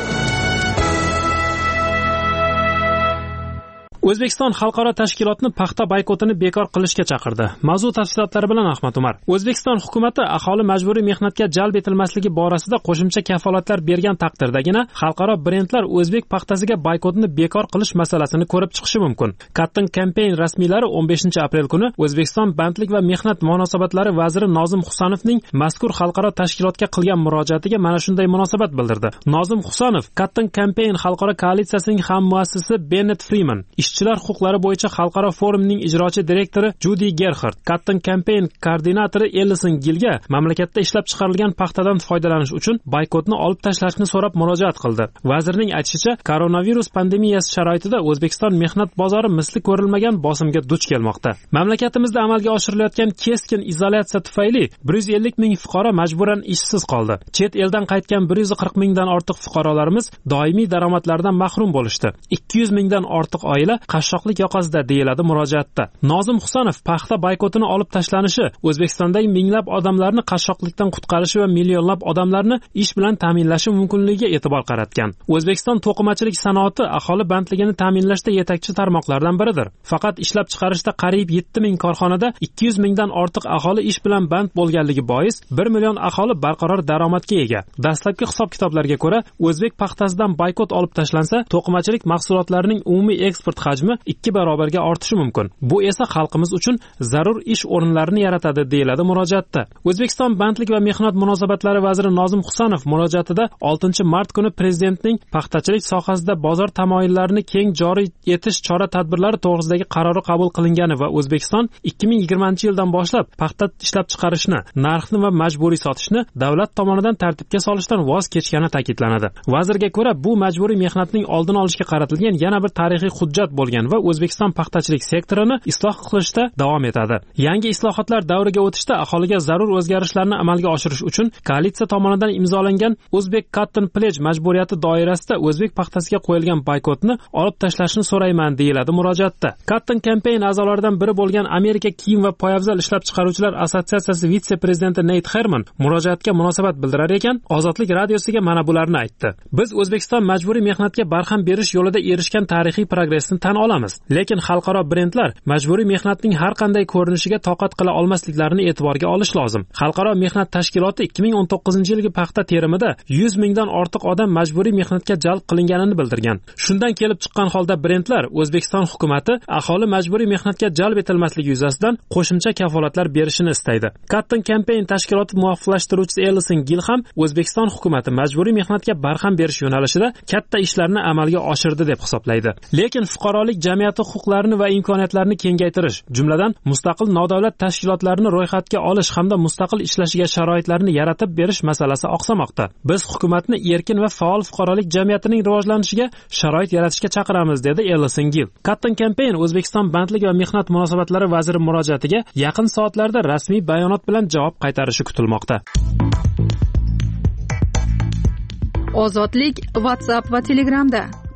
O'zbekiston xalqaro tashkilotni paxta boykotini bekor qilishga chaqirdi. Mavzu tafsilotlari bilan Ahmad Umar. O'zbekiston hukumatı aholi majburiy mehnatga jalb etilmasligi borasida qo'shimcha kafolatlar bergan taqdirdagina xalqaro brendlar o'zbek paxtasiga boykotni bekor qilish masalasini ko'rib chiqishi mumkin. Cotton Campaign rasmiylari o'n beshinchi aprel kuni O'zbekiston bandlik va mehnat munosabatlari vaziri Nozim Husanovning mazkur xalqaro tashkilotga qilgan murojaatiga mana shunday munosabat bildirdi. Nozim Husanov Cotton Campaign xalqaro koalitsiyasining hammuassisi Bennett Freeman, ishchilar huquqlari bo'yicha xalqaro forumning ijrochi direktori Judy Gerhard, Cotton Campaign koordinatori Ellison Gilga mamlakatda ishlab chiqarilgan paxtadan foydalanish uchun boykotni olib tashlashni so'rab murojaat qildi. Vazirning aytishicha, koronavirus pandemiyasi sharoitida O'zbekiston mehnat bozori misli ko'rilmagan bosimga duch kelmoqda. Mamlakatimizda amalga oshirilayotgan keskin izolyatsiya tufayli bir yuz ellik ming fuqaro majburan ishsiz qoldi. Chet eldan qaytgan bir yuz qirq mingdan ortiq fuqarolarimiz doimiy daromadlardan mahrum bo'lishdi. ikki yuz mingdan ortiq oila qashshoqlik yoqasida, deyiladi murojaatda. Nozim Husanov paxta boykotini olib tashlanishi O'zbekistondagi minglab odamlarni qashshoqlikdan qutqarishi va millionlab odamlarni ish bilan ta'minlashi mumkinligiga e'tibor qaratgan. O'zbekiston to'qimachilik sanoati aholi bandligini ta'minlashda yetakchi tarmoqlardan biridir. Faqat ishlab chiqarishda qariyb yetti ming korxonada ikki yuz mingdan ortiq aholi ish bilan band bo'lganligi bois bir million aholi barqaror daromadga ega. Dastlabki hisob-kitoblarga ko'ra, o'zbek paxtasidan boykot olib tashlansa, to'qimachilik mahsulotlarining umumiy eksport hajmi ikki barobarga ortishi mumkin. Bu esa xalqimiz uchun zarur ish o'rinlarini yaratadi, deyiladi murojaatda. O'zbekiston bandlik va mehnat munosabatlari vaziri Nozim Husanov murojaatida oltinchi mart kuni prezidentning paxtachilik sohasida bozor tamoyillarini keng joriy etish chora-tadbirlari to'g'risidagi qarori qabul qilingani va O'zbekiston ikki ming yigirmanchi yildan boshlab paxta ishlab chiqarishni, narxni va majburiy sotishni davlat tomonidan tartibga solishdan voz kechgani ta'kidlanadi. Vazirga ko'ra, bu majburiy mehnatning oldini olishga qaratilgan yana bir tarixiy hujjat bo'lgan va O'zbekiston paxtachilik sektorini isloh qilishda davom etadi. Yangi islohotlar davriga o'tishda aholiga zarur o'zgarishlarni amalga oshirish uchun koalitsiya tomonidan imzolangan Uzbek Cotton Pledge majburiyati doirasida o'zbek paxtasiga qo'yilgan boykotni olib tashlashni so'rayman, deyiladi murojaatda. Cotton Campaign a'zolaridan biri bo'lgan Amerika kiyim va poyabzal ishlab chiqaruvchilar assotsiatsiyasi vitse-prezidenti Nate Herman murojaatga munosabat bildirar ekan, Ozodlik radiosiga mana bularni aytdi. Biz O'zbekiston majburiy mehnatga barham berish yo'lida erishgan tarixiy progressni tan olamiz, lekin xalqaro brendlar majburiy mehnatning har qanday ko'rinishiga toqat qila olmasliklarini e'tiborga olish lozim. Xalqaro mehnat tashkiloti ikki ming o'n to'qqizinchi yilgi paxta terimida yuz mingdan ortiq odam majburiy mehnatga jalb qilinganini bildirgan. Shundan kelib chiqqan holda brendlar O'zbekiston hukumatı aholi majburiy mehnatga jalb etilmasligi yuzasidan qo'shimcha kafolatlar berishini istaydi. Cotton Campaign tashkiloti muvofiqlashtiruvchisi Ellison Gill ham O'zbekiston hukumatı majburiy mehnatga barham berish yo'nalishida katta ishlarni amalga oshirdi deb hisoblaydi. Lekin fuqarolik jamiyati huquqlarini va imkoniyatlarini kengaytirish, jumladan mustaqil nodavlat tashkilotlarini ro'yxatga olish hamda mustaqil ishlashiga sharoitlarni yaratib berish masalasi oqsamoqda. Biz hukumatni erkin va faol fuqarolik jamiyatining rivojlanishiga sharoit yaratishga chaqiramiz, dedi Ellison Gill. Cotton Campaign O'zbekiston bandlik va mehnat munosabatlari vaziri murojaatiga yaqin soatlarda rasmiy bayonot bilan javob qaytarishi kutilmoqda. Ozodlik WhatsApp va Telegramda.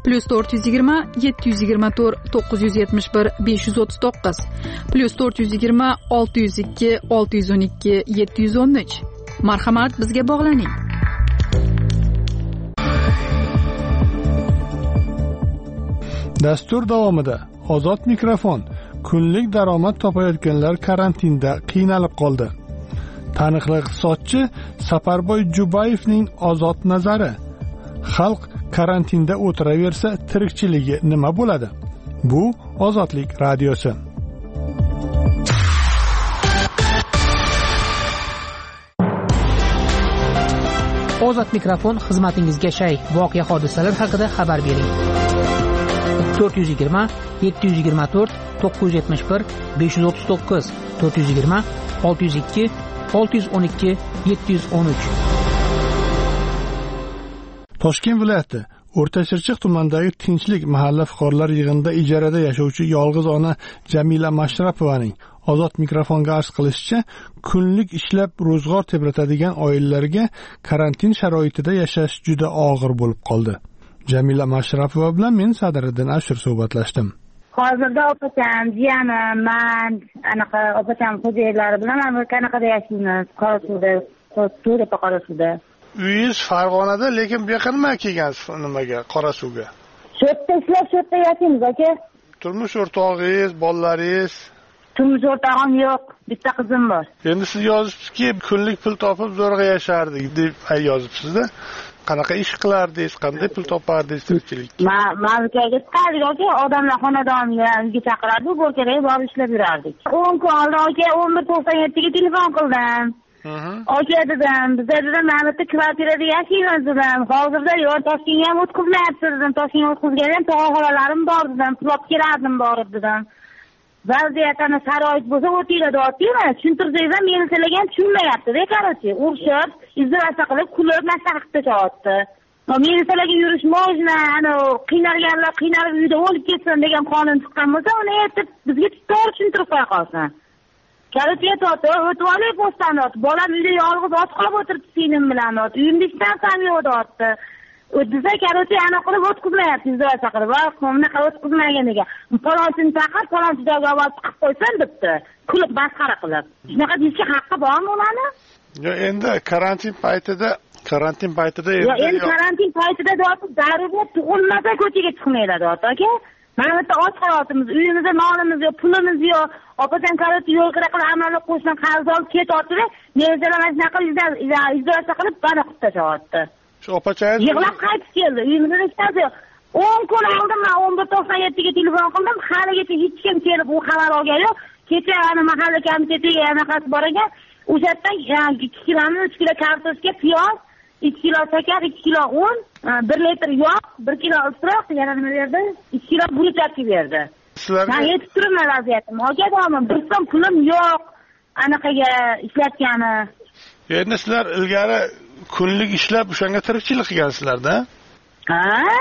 plyus to'rt yuz yigirma yetti yuz yigirma to'rt to'qqiz yuz yetmish bir besh yuz o'ttiz to'qqiz plyus to'rt yuz yigirma olti yuz ikki olti yuz o'n ikki yetti yuz o'n uch. Marhamat, bizga bog'laning. Dastur davomida Ozod mikrofon kunlik daromad topayotganlar karantinda qiynalib qoldi. Taniqli iqtisodchi Safarboy Jubayevning ozod nazari: xalq karantinda o'tiraversa tirikchiligi nima bo'ladi? Bu Ozodlik radiosi. Ozod mikrofon xizmatingizga shay. Voqea hodisalar haqida xabar bering. to'rt yuz yigirma yetti yuz yigirma to'rt to'qqiz yuz yetmish bir besh yuz o'ttiz to'qqiz to'rt yuz yigirma olti yuz ikki olti yuz o'n ikki yetti yuz o'n uch. Toshkent viloyati O'rtachirchiq tumanidagi Tinchlik mahalla fuqarolar yig'inida ijarada yashovchi yolg'iz ona Jamila Mashrapovaning Ozod mikrofonga arz qilishicha, kunlik ishlab ro'zg'or tebratadigan oilalarga karantin sharoitida yashash juda og'ir bo'lib qoldi. Jamila Mashrapova bilan men Sadiriddin Ashur suhbatlashdim. Hozirda opacham, jiyanim, men anaqa opacham xo'jaylari bilan qanaqada yashaymiz? Qorasuvda, to'rtta Qorasuvda. Uyingiz Farg'onada, lekin bu yoqqa nima kelgansiz nimaga? Qorasuvga. Shu yerda ishlab, shu yerda yashaymiz aka. Turmush o'rtog'ingiz, bolalaringiz? Turmush o'rtog'im yo'q, bitta qizim bor. Endi siz yozibsizki, kunlik pul topib zo'rg'a yashardik deb yozibsiz-da. Qanaqa ish qilardingiz, qanday pul topardingiz tirikchilikka? Men Malikaga chiqardik aka, odamlar xonadonga uyga chaqirardi, bo'rkaga borib ishlab yurardik. o'n kun oldin aka o'n bir to'qson yettiga telefon qildim. Aka dedim, bizda dedim, mana bu kvartirada yashaymiz dedim. Hozirda yo'q, Toshkentga ham o'tkazmayapti dedim. Toshkentga o'tkazganim tog'a-xolalarim bor dedim. Pul olib kelardim borib dedim. Vaziyatni sharoit bo'lsa o'tinglar deyapti-ku. Tushuntirsangiz ham meni sizlarga tushunmayapti-da, qarochi. Urishib, izolyatsiya qilib, kulib nasha qilib tashyapti. Meni sizlarga yurish mojna, ana qiynalganlar qiynalib uyda o'lib ketsin degan qonun chiqqan bo'lsa, uni aytib bizga to'g'ri tushuntirib qo'ya qolsin. Qarochi aytdi, o'tib olay postdan o'tib. Bolam uyda yolg'iz ot qilib o'tiribdi singlim bilan o'tib. Uyimda hech narsam yo'q deyapti. O'tdisa qarochi ana qilib o'tkazmayapti, izolyatsiya qilib. Va bunaqa o'tkazmagan ekan. Falonchini chaqir, falonchi joyga olib chiqib qo'ysin debdi. Kulib masxara qilib. Shunaqa deyishga haqqi bormi ularni? Yo'q, endi karantin paytida, karantin paytida endi Yo'q, endi karantin paytida deyapti, darrov tug'ilmasa ko'chaga chiqmaylar deyapti, aka. Mana bu yerda och qolyapmiz, uyimizda nonimiz yo'q, pulimiz yo'q. Opacham qarochi yo'lkira qilib amalga qo'shdan qarz olib ketyapti-da, menlar mana shunaqa izolyatsiya qilib bana qilib tashyapti. Shu opachangiz yig'lab qaytib keldi. Uyimizda hech narsa yo'q. o'n kun oldin men o'n bir to'qson yettiga telefon qildim. Haligacha hech kim kelib u xabar olgan yo'q. Kecha ana mahalla komitetiga anaqasi bor ekan. O'sha yerdan ikki kilomi, uch kilo kartoshka, piyoz, ikki kilo shakar, ikki kilo un, bir litr yog', bir kilo isroq, yana nima berdi? ikki kilo burchak berdi. Men yetib turibman vaziyatim. Hokadomi, bir so'm pulim yo'q. Anaqaga ishlatgani. Endi sizlar ilgari kunlik ishlab o'shanga tirikchilik qilgansizlar-da? Ha?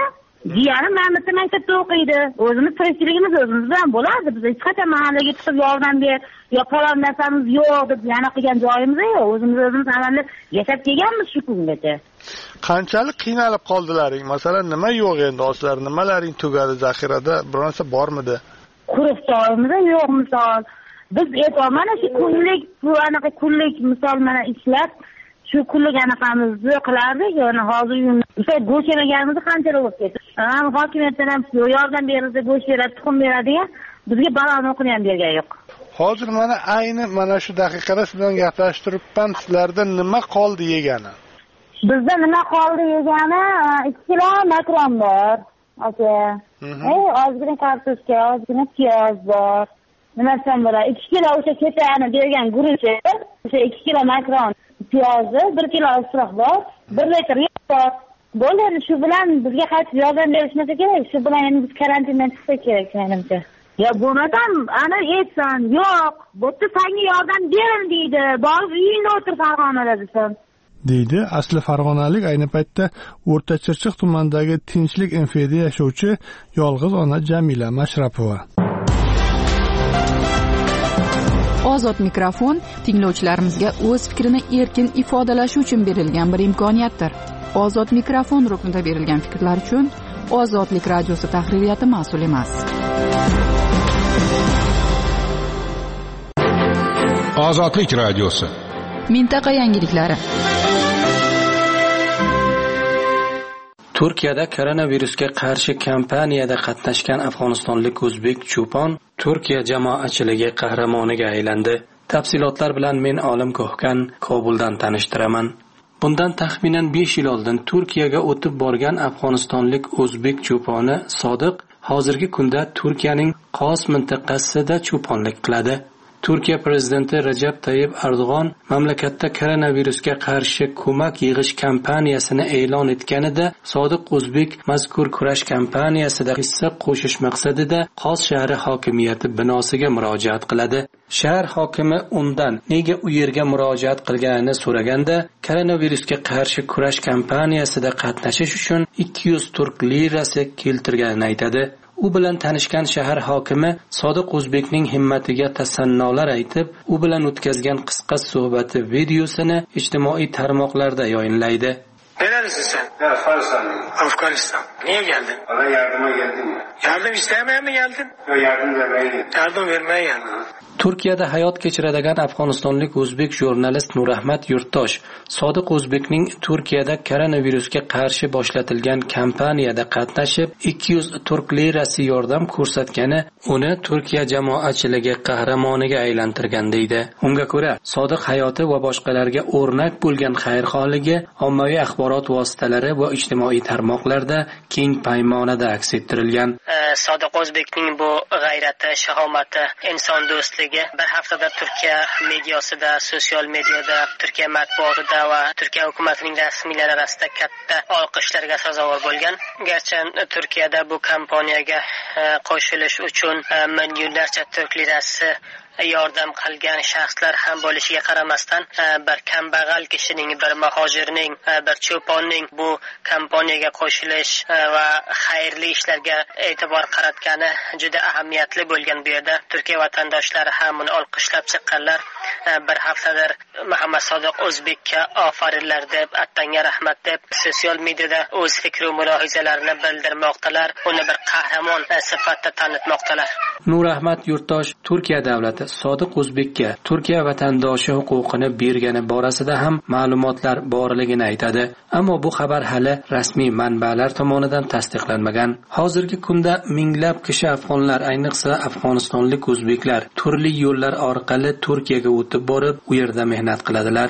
Jiyanim mana bitta maktabda o'qiydi. O'zimiz tirikchiligimiz o'zimiz bilan bo'ladi. Biz hech qachon mahallaga chiqib yordam ber, yo falon narsamiz yo'q deb yana qilgan joyimiz yo'q. O'zimiz o'zimiz amallab yashab kelganmiz shu kungacha. Qanchalik qiynalib qoldilaring? Masalan, nima yo'q endi o'zlar, nimalaring tugadi zaxirada, bironsa bormidi? Quruq joyimiz yo'q misol. Biz aytamiz, mana shu kunlik, bu anaqa kunlik misol mana ishlab shu kunlik anaqamizni qilardik. Yani hozir misol go'sht yemaganimizni qanchalar bo'lib ketdi. Ham hokimiyatdan ham yordam beradi, go'sht beradi, tuxum beradigan, bizga baloni o'qini ham bergan yo'q. Hozir mana ayni mana shu daqiqada siz bilan gaplashib turibman, sizlarda nima qoldi yegani? Bizda nima qoldi yegani? ikki kilo makron bor. Aka. Ey, ozgina kartoshka, ozgina piyoz bor. Nima desam bo'ladi? ikki kilo o'sha ketani bergan guruch, o'sha ikki kilo makron piyozi, bir kilo isroq bor, bir litr yog' bor. Bo'ladi, shu bilan bizga qaytib yordam berishmasa kerak. Shu bilan endi biz karantindan chiqsak kerak menimcha. Ya bo'lmasam, ana aytsan, yo'q, bo'pti senga yordam berin deydi. Borib uyingda o'tir Farg'onada desam. deydi asli farg'onalik, ayni paytda O'rtachirchiq tumanidagi Tinchlik M F da yashovchi yolg'iz ona Jamila Mashrapova. Ozod mikrofon tinglovchilarimizga o'z fikrini erkin ifodalashi uchun berilgan bir imkoniyatdir. ozod mikrofon ruknida berilgan fikrlar uchun Ozodlik radiosi tahririyati mas'ul emas. Ozodlik radiosi. Mintaqa yangiliklari. Turkiyada koronavirusga qarshi kampaniyada qatnashgan afg'onistonlik o'zbek cho'pon Turkiya jamoatchiligi qahramoniga aylandi. Tafsilotlar bilan men Olim Ko'hkan Kobuldan tanishtiraman. Bundan taxminan besh yil oldin Turkiyaga o'tib borgan afg'onistonlik o'zbek cho'poni Sodiq hozirgi kunda Turkiyaning Qos mintaqasida cho'ponlik qiladi. Turkiya prezidenti Rajab Tayyip Erdo'g'on mamlakatda koronavirusga qarshi ko'mak yig'ish kampaniyasini e'lon etganida Sodiq o'zbek mazkur kurash kampaniyasida hissa qo'shish maqsadida Qos shahri hokimiyati binosiga murojaat qiladi. Shahar hokimi undan nega u yerga murojaat qilganini so'raganda, koronavirusga qarshi kurash kampaniyasida qatnashish uchun ikki yuz turk lirasi keltirganini aytadi. U bilan tanishgan shahar hokimi Sodiq o'zbekning himmatiga tasannolar aytib, u bilan o'tkazgan qisqa suhbati videosini ijtimoiy tarmoqlarda yayınlaydi. Nerelisin sen? Afganistan. Afganistan. Niye geldin? Bana yardıma geldim ya. Yardım istemeye mi geldin? Yok, yardım vermeye geldim. Yardım vermeye geldin. Turkiyada hayot kechiradigan afg'onistonlik o'zbek jurnalist Nurahmat Yurtdosh Sodiq o'zbekning Turkiyada koronavirusga qarshi boshlatilgan kampaniyada qatnashib ikki yuz turk lirasi yordam ko'rsatgani uni Turkiya jamoatchiligi qahramoniga aylantirgan deydi. Unga ko'ra, Sodiq hayoti va boshqalarga o'rnak bo'lgan xayrixohligi ommaviy axborot vositalari va ijtimoiy tarmoqlarda keng paymonada aks ettirilgan. Sodiq o'zbekning bu g'ayrati, shahomati, inson do'stligi bir haftada Turkiya mediasida, sosyal medyada, Turkiya matbuotida va Turkiya hukumatining rasmiylari orasida katta olqishlarga sazovor bo'lgan. Garchi Turkiyada bu kampaniyaga qo'shilish uchun millionlarcha turk lirasi yordam qilgan shaxslar ham bo'lishiga qaramasdan, bir kambag'al kishining, bir muhojirning, bir cho'ponning bu kampaniyaga qo'shilish va xayrli ishlarga e'tibor qaratgani juda ahamiyatli bo'lgan. Bu yerda Turkiya vatandoshlari ham uni olqishlab chiqqanlar. Bir haftadir Muhammad Sodiq o'zbekka ofarinlar deb, attanga rahmat deb sosyal medyada o'z fikr va mulohazalarini bildirmoqdalar, uni bir qahramon sifatida tanitmoqdalar. Nurahmat Yurtdosh Turkiya davlati Sodiq o'zbekka Turkiya vatandoshi huquqini bergani borasida ham ma'lumotlar borligini aytadi. Ammo bu xabar hali rasmiy manbalar tomonidan tasdiqlanmagan. Hozirgi kunda minglab kishi afg'onlar, ayniqsa afg'onistonlik o'zbeklar turli yo'llar orqali Turkiyaga o'tib borib, u yerda mehnat qiladilar.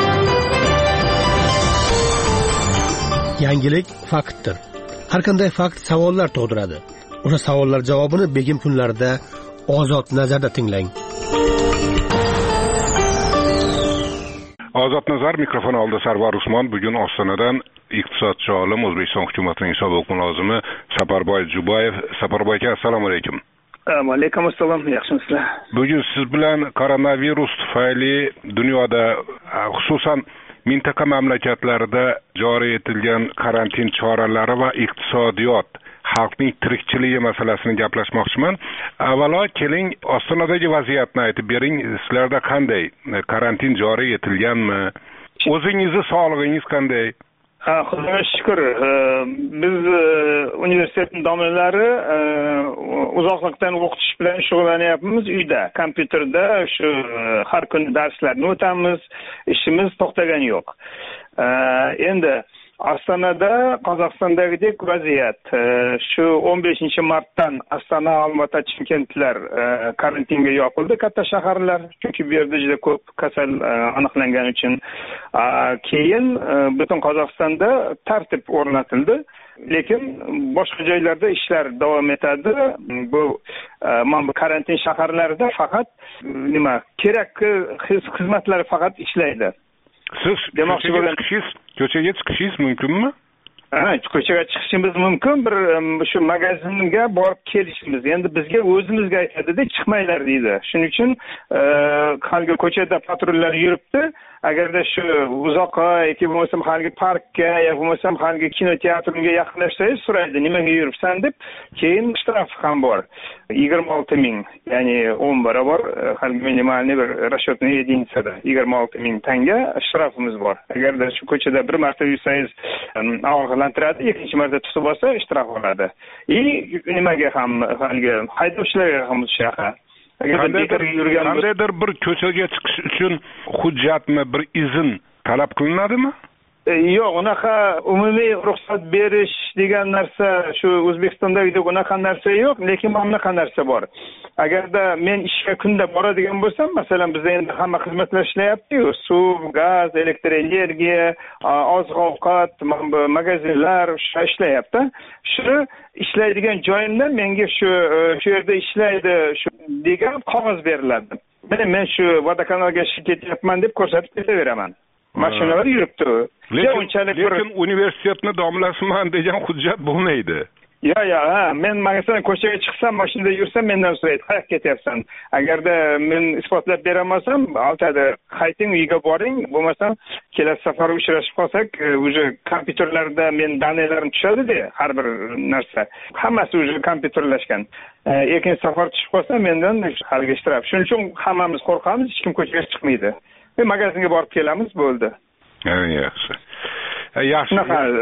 Yangilik faktdir. Har qanday fakt savollar tug'diradi. O'sha savollar javobini begim kunlarda Ozod nazarda tinglang. Ozod nazar mikrofon oldi Sarvar Usmon. Bugun Ostonadan iqtisodchi olim, O'zbekiston hukumatining sobiq mulozimi Saparboy Jubayev. Saparboy aka, assalomu alaykum. Va alaykum assalom, yaxshimisizlar? Bugun siz bilan koronavirus tufayli dunyoda, xususan mintaqa mamlakatlarida joriy etilgan karantin choralari va iqtisodiyot, xalqning tirikchiligi masalasini gaplashmoqchiman. Avvalo keling, Ostonadagi vaziyatni aytib bering. Sizlarda qanday karantin joriy etilganmi? O'zingizni sog'lig'ingiz qanday? Ha, Xudoga shukr. Biz universitetning domlalari uzoqlikdan o'qitish bilan shug'ullanyapmiz uyda, kompyuterda shu har kuni darslarni o'tamiz. Ishimiz to'xtagani yo'q. Endi Ostonada Qozog'istondagidek vaziyat. Shu o'n beshinchi martdan Ostona, Olmaota, Chimkentlar karantinga yopildi, katta shaharlar, chunki bu yerda juda ko'p kasal aniqlangani uchun. Keyin butun Qozog'istonda tartib o'rnatildi. Lekin boshqa joylarda ishlar davom etadi. Bu mana bu karantin shaharlarida faqat nima kerakli xizmatlar faqat ishlaydi. Siz demoqchi bo'lganingiz, ko'chaga chiqishingiz mumkinmi? Ha, ko'chaga chiqishimiz mumkin. Bir shu magazinga borib kelishimiz. Endi bizga o'zimizga aytadi-da, chiqmanglar deydi. Shuning uchun haligi ko'chada patrullar yuribdi. agarda shu uzoqqa yoki bo'lmasam haligi parkka yoki bo'lmasam haligi kinoteatrga yaqinlashsangiz so'raydi nimaga yuribsan deb, keyin shtraf ham bor yigirma olti ming, ya'ni o'n barobar haligi minimalniy bir расчетный единицада yigirma olti ming tanga shtrafimiz bor. Agarda shu ko'chada bir marta yursangiz ogohlantiradi, ikkinchi marta tutib olsa shtraf oladi. И nimaga ham haligi haydovchilarga ham shunaqa. Qandaydir bir ko'chaga chiqish uchun hujjatmi, bir izn talab qilinadimi? Yo'q, unaqa umumiy ruxsat berish degan narsa shu O'zbekistonda unaqa narsa yo'q, lekin mana bunaqa narsa bor. Agarda men ishga kunda boradigan bo'lsam, masalan, bizda endi hamma xizmatlar ishlayapti-ku, suv, gaz, elektr energiya, oziq-ovqat, magazinlar ishlayapti. Shu ishlaydigan joyimda menga shu shu yerda ishlaydi shu degan qog'oz beriladi. Mana men shu vodokanalga ketyapman deb ko'rsatib ketaveraman. Mashinalar yuribdi. Lekin, lekin universitetni domlasiman degan hujjat bo'lmaydi. Yo, yo, ha, men masalan ko'chaga chiqsam, mashinada yursam mendan so'raydi, qayerga ketyapsan? Agarda men isbotlab bera olmasam, aytadi, qayting uyga boring, bo'lmasam kelasi safar uchrashib qolsak, uje kompyuterlarda men danalarim tushadi-da, har bir narsa. Hammasi uje kompyuterlashgan. Ikkinchi safar tushib qolsa mendan haligi ishtirab. Shuning uchun hammamiz qo'rqamiz, hech kim ko'chaga chiqmaydi. Biz magazinga borib kelamiz, bo'ldi. Yaxshi. Yaxshi.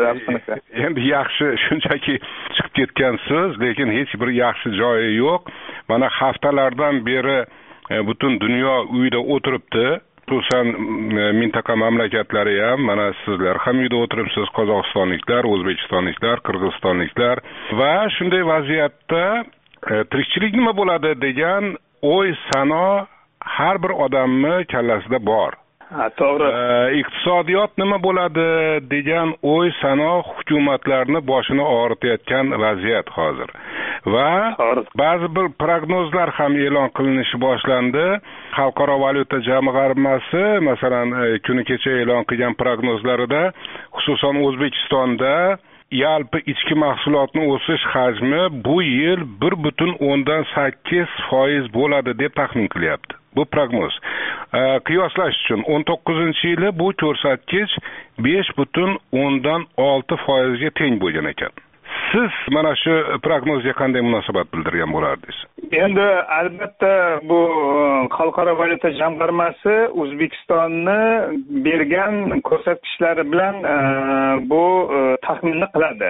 Endi yaxshi shunchaki chiqib ketgansiz, lekin hech bir yaxshi joyi yo'q. Mana haftalardan beri butun dunyo uyda o'tiribdi. Xususan mintaqa mamlakatlari ham, mana sizlar ham uyda o'tiribsiz, Qozog'istonliklar, O'zbekistonliklar, Qirg'izistonliklar va shunday vaziyatda tirikchilik nima bo'ladi degan o'y sano har bir odamning kallasida bor. Ha, to'g'ri. Iqtisodiyot nima bo'ladi degan o'y sano hukumatlarni boshini og'ritayotgan vaziyat hozir. Va ba'zi bir prognozlar ham e'lon qilinishi boshlandi. Xalqaro valyuta jamg'armasi masalan kuni kecha e'lon qilgan prognozlarida xususan O'zbekistonda yalpi ichki mahsulotning o'sish hajmi bu yil bir butun o'ndan sakkiz foiz bo'ladi deb taxmin qilyapti. Bu prognoz. Qiyoslash uchun o'n to'qqizinchi yili bu ko'rsatkich besh butun o'ndan olti foizga teng bo'lgan ekan. Siz mana shu prognozga qanday munosabat bildirgan bo'lardingiz? Endi albatta bu Xalqaro valyuta jamg'armasi O'zbekistonni bergan ko'rsatkichlari bilan bu taxminni qiladi.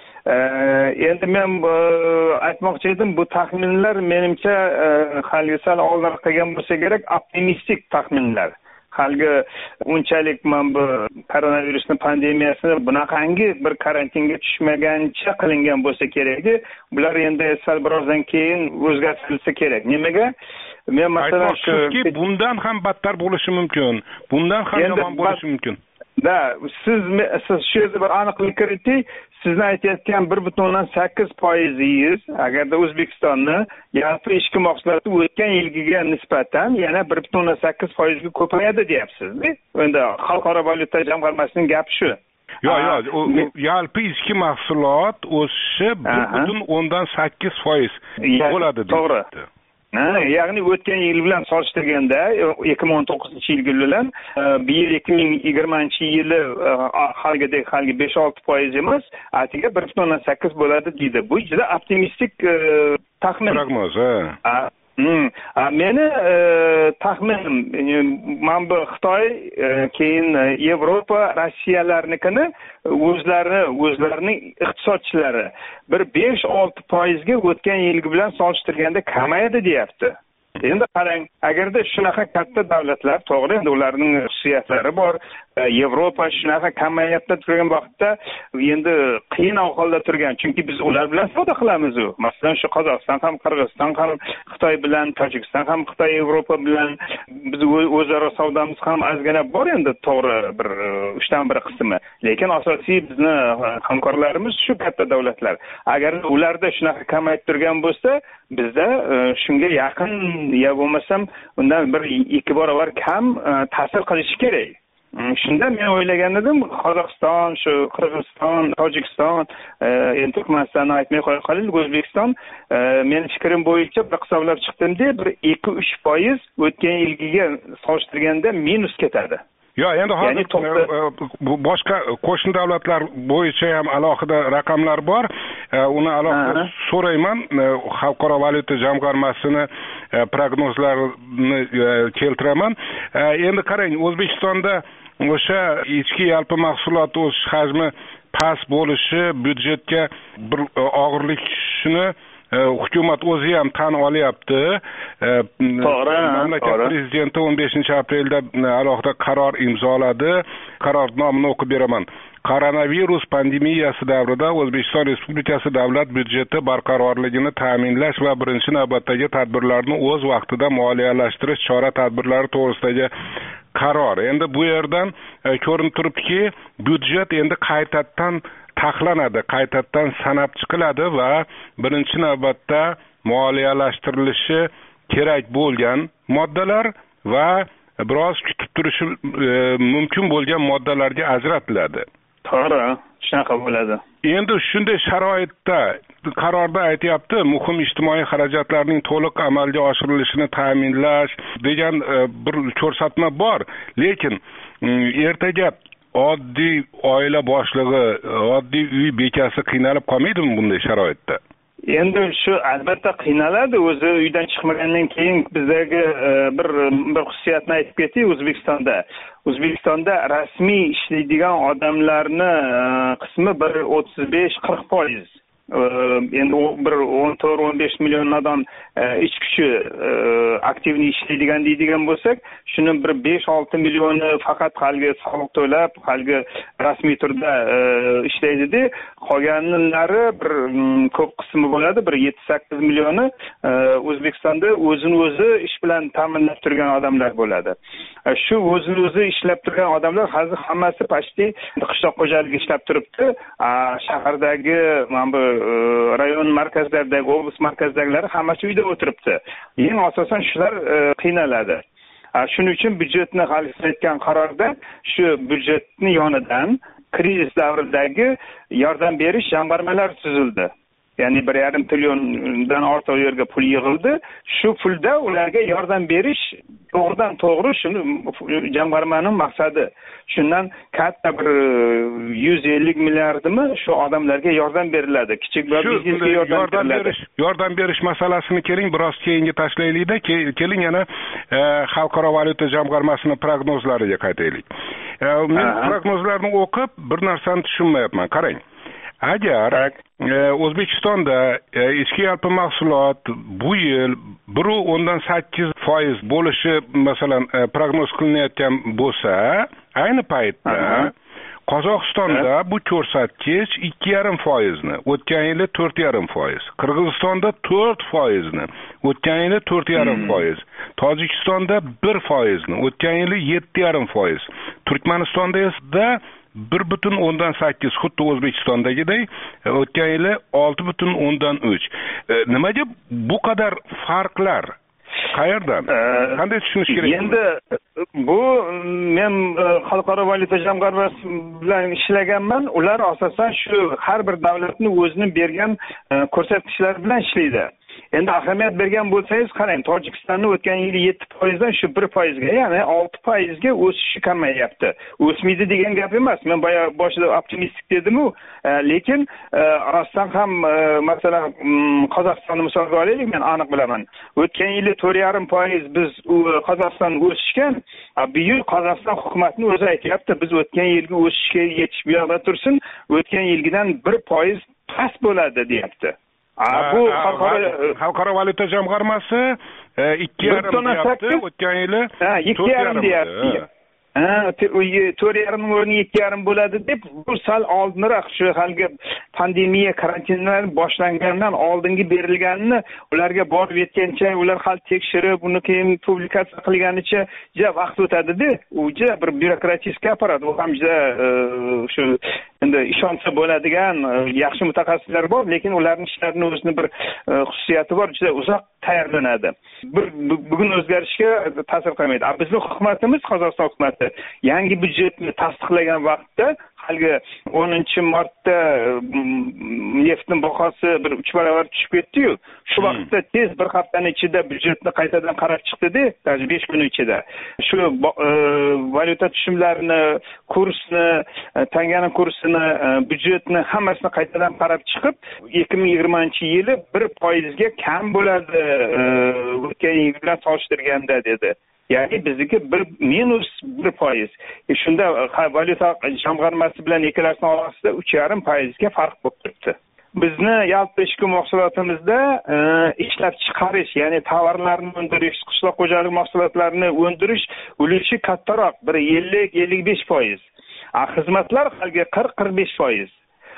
Endi men aytmoqchi edim, bu taxminlar menimcha hali sal oldin qilgan bo'lsa kerak, optimistik taxminlar. Haligi unchalik men bu koronavirusning pandemiyasini bunaqangi bir karantinga tushmagancha qilingan bo'lsa kerak-ku. Bular endi sal birozdan keyin o'zgartirilsa kerak. Nimaga? Men masalan shu bundan ham battar bo'lishi mumkin. Bundan ham yomon bo'lishi mumkin. Da, siz siz shu yerda bir aniqlik kiriting. Sizni aytayotgan bir butun o'ndan sakkiz foizingiz agarda O'zbekistonni yalpi ichki mahsuloti o'tgan yilgiga nisbatan yana bir butun o'ndan sakkiz foizga ko'payadi deyapsiz-da. Endi Xalqaro valyuta jamg'armasining gapi shu. Yo'q, yo'q, yalpi ichki mahsulot o'sishi bir butun o'ndan sakkiz foiz bo'ladi deyapti. To'g'ri. Ha, ya'ni o'tgan yil bilan solishtirganda ikki ming o'n to'qqizinchi yil bilan bu yil ikki ming yigirmanchi yili halgidek halgi besh olti foiz emas, atiga bir butun o'ndan sakkiz bo'ladi deydi. Bu juda optimistik taxmin. Prognoz, ha. Hmm. Meni taxminim, mana bu Xitoy, keyin Yevropa, Rossiyalarnikini o'zlari, o'zlarining iqtisodchilari bir besh olti foizga o'tgan yilgi bilan solishtirganda kamayadi deyapti. Endi qarang, agarda shunaqa katta davlatlar, to'g'ri, endi ularning xususiyatlari bor. Yevropa shunaqa kamayapti turgan vaqtda endi qiyin ahvolda turgan, chunki biz ular bilan savdo qilamiz-ku. Masalan, shu Qozog'iston ham, Qirg'iziston ham Xitoy bilan, Tojikiston ham Xitoy, Yevropa bilan biz o'zaro savdomiz ham ozgina bor endi, to'g'ri, bir uchdan bir qismi. Lekin asosiy bizni hamkorlarimiz shu katta davlatlar. Agar ularda shunaqa kamayib turgan bo'lsa, bizda shunga yaqin ya bo'lmasam undan bir ikki barobar kam ta'sir qilishi kerak. Shunda men o'ylagan edim, Qozog'iston, shu Qirg'iziston, Tojikiston, endi Turkmanistonni aytmay qo'ya qolaylik, O'zbekiston meni fikrim bo'yicha bir hisoblab chiqdimda, bir ikki uch foiz o'tgan yilgiga solishtirganda minus ketadi. Yo, endi hozir boshqa qo'shni davlatlar bo'yicha ham alohida raqamlar bor. Uni alohida so'rayman. Xalqaro valyuta jamg'armasini prognozlarini keltiraman. Endi qarang, O'zbekistonda o'sha ichki yalpi mahsulot o'sish hajmi past bo'lishi, byudjetga bir og'irlik tushishini hukumat o'zi ham tan olyapti. To'g'ri. Mamlakat prezidenti o'n beshinchi aprelda alohida qaror imzoladi. Qaror nomini o'qib beraman. Koronavirus pandemiyasi davrida O'zbekiston Respublikasi davlat byudjeti barqarorligini ta'minlash va birinchi navbatdagi tadbirlarni o'z vaqtida moliyalashtirish chora-tadbirlari to'g'risidagi qaror. Endi bu yerdan ko'rinib turibdiki, byudjet endi qaytadan taxlanadi, qaytadan sanab chiqiladi va birinchi navbatda moliyalashtirilishi kerak bo'lgan moddalar va biroz kutib turishi mumkin bo'lgan moddalarga ajratiladi. To'g'ri, shunaqa bo'ladi. Endi shunday sharoitda qarorda aytyapti, muhim ijtimoiy xarajatlarning to'liq amalga oshirilishini ta'minlash degan bir ko'rsatma bor, lekin ertaga oddiy oila boshlig'i, oddiy uy bekasi qiynalib qolmaydimi bunday sharoitda? Endi shu albatta qiynaladi. O'zi uydan chiqmagandan keyin bizdagi bir bir xususiyatni aytib ketay. O'zbekistonda O'zbekistonda rasmiy ishlaydigan odamlarni qismi bir o'ttiz besh qirq foiz. Endi bir o'n to'rt o'n besh million odam ish kuchi aktivni ishlaydigan deydigan bo'lsak, shuni bir besh olti millioni faqat haligi soliq to'lab, haligi rasmiy turda ishlaydi-da, qolganlari bir ko'p qismi bo'ladi, bir yetti sakkiz millioni O'zbekistonda o'zini o'zi ish bilan ta'minlab turgan odamlar bo'ladi. Shu o'zini o'zi ishlab turgan odamlar hozir hammasi pashti qishloq xo'jaligi ishlab turibdi. Shahardagi mana bu rayon markazlaridagi, oblast markazlarilar hammasi uyda o'tiribdi. Eng asosan shular qiynaladi. Shuning uchun byudjetni hal etgan qarorda shu byudjetning yonidan krizis davridagi yordam berish jamg'armalari tuzildi. Ya'ni bir yarim trilliondan ortiq yerga pul yig'ildi. Shu pulda ularga yordam berish to'g'ridan to'g'ri shuni jamg'armaning maqsadi. Shundan katta bir yuz ellik milliardmi shu odamlarga yordam beriladi. Kichik va biznesga yordam berish. Yordam berish masalasini keling biroz keyinga tashlaylik-da. Keling yana Xalqaro valyuta jamg'armasining prognozlariga qaytaylik. Men prognozlarni o'qib bir narsani tushunmayapman. Qarang. Agar O'zbekistonda ichki yalpi mahsulot bu yil bir o'ndan sakkiz foiz bo'lishi masalan prognoz qilinayotgan bo'lsa, ayni paytda Qozog'istonda bu ko'rsatkich ikki yarim foizni, o'tgan yili to'rt yarim foiz. Qirg'izistonda to'rt foizni, o'tgan yili to'rt yarim foiz. Tojikistonda bir foizni, o'tgan yili yetti yarim foiz. Turkmanistonda esa bir butun o'ndan sakkiz, xuddi O'zbekistondagiday, o'tgan yili olti butun o'ndan uch. Nimaga bu qadar farqlar? Qayerdan? Qanday tushunish kerak? Endi bu men Xalqaro valyuta jamg'armasi bilan ishlaganman. Ular asosan shu har bir davlatning o'zining bergan ko'rsatkichlari bilan ishlaydi. Endi ahamiyat bergan bo'lsangiz, qarang, Tojikistonning o'tgan yili yetti foizdan shu bir foizga, ya'ni olti foizga o'sishi kamayapti. O'smaydi degan gap emas. Men boya boshida optimistik dedim-ku, lekin rostdan ham masalan Qozog'istonni misolga olaylik, men aniq bilaman. O'tgan yili to'rt yarim foiz biz Qozog'iston o'sishgan, bu yil Qozog'iston hukumatining o'zi aytayapti, biz o'tgan yilgi o'sishga yetish bu yoqda tursin, o'tgan yilgidan bir foiz past bo'ladi, deyapti. Bu Xalqaro valyuta jamg'armasi ikki yarim deyapti, o'tgan yili ikki yarim deyapti. to'rt yarim o'rniga ikki yarim bo'ladi deb, bu sal oldinroq shu haligi pandemiya karantinlar boshlangandan oldingi berilganini ularga borib yetgancha, ular hal tekshirib, uni keyin publikatsiya qilganicha juda vaqt o'tadi-da. U juda bir byurokratik apparat, u ham juda shu endi ishonsa bo'ladigan yaxshi mutaxassislar bor, lekin ularning ishlarining o'zini bir xususiyati bor, juda uzoq tayyorlanadi. Bir bugun o'zgarishga ta'sir qilmaydi. Bizning hukumatimiz, Qozog'iston hukumati yangi byudjetni tasdiqlagan vaqtda haligi o'ninchi martda neftning bahosi bir uch barobar tushib ketdi-yu, shu vaqtda tez bir haftaning ichida byudjetni qaytadan qarab chiqdi-da, даже besh kun ichida. Shu valyuta tushumlarini, kursni, tanganing kursini, byudjetni hammasini qaytadan qarab chiqib, ikki ming yigirmanchi yili bir foizga kam bo'ladi o'tgan yil bilan solishtirganda dedi. Ya'ni bizniki bir minus bir foiz. E shunda valyuta jamg'armasi bilan ikkalasini orasida uch yarim foizga farq bo'lib turibdi. Bizni yalpi ichki mahsulotimizda ishlab chiqarish, ya'ni tovarlarni o'ndirish, qishloq xo'jaligi mahsulotlarini o'ndirish ulushi kattaroq, bir ellik ellik besh foiz. Xizmatlar haliga qirq qirq besh foiz.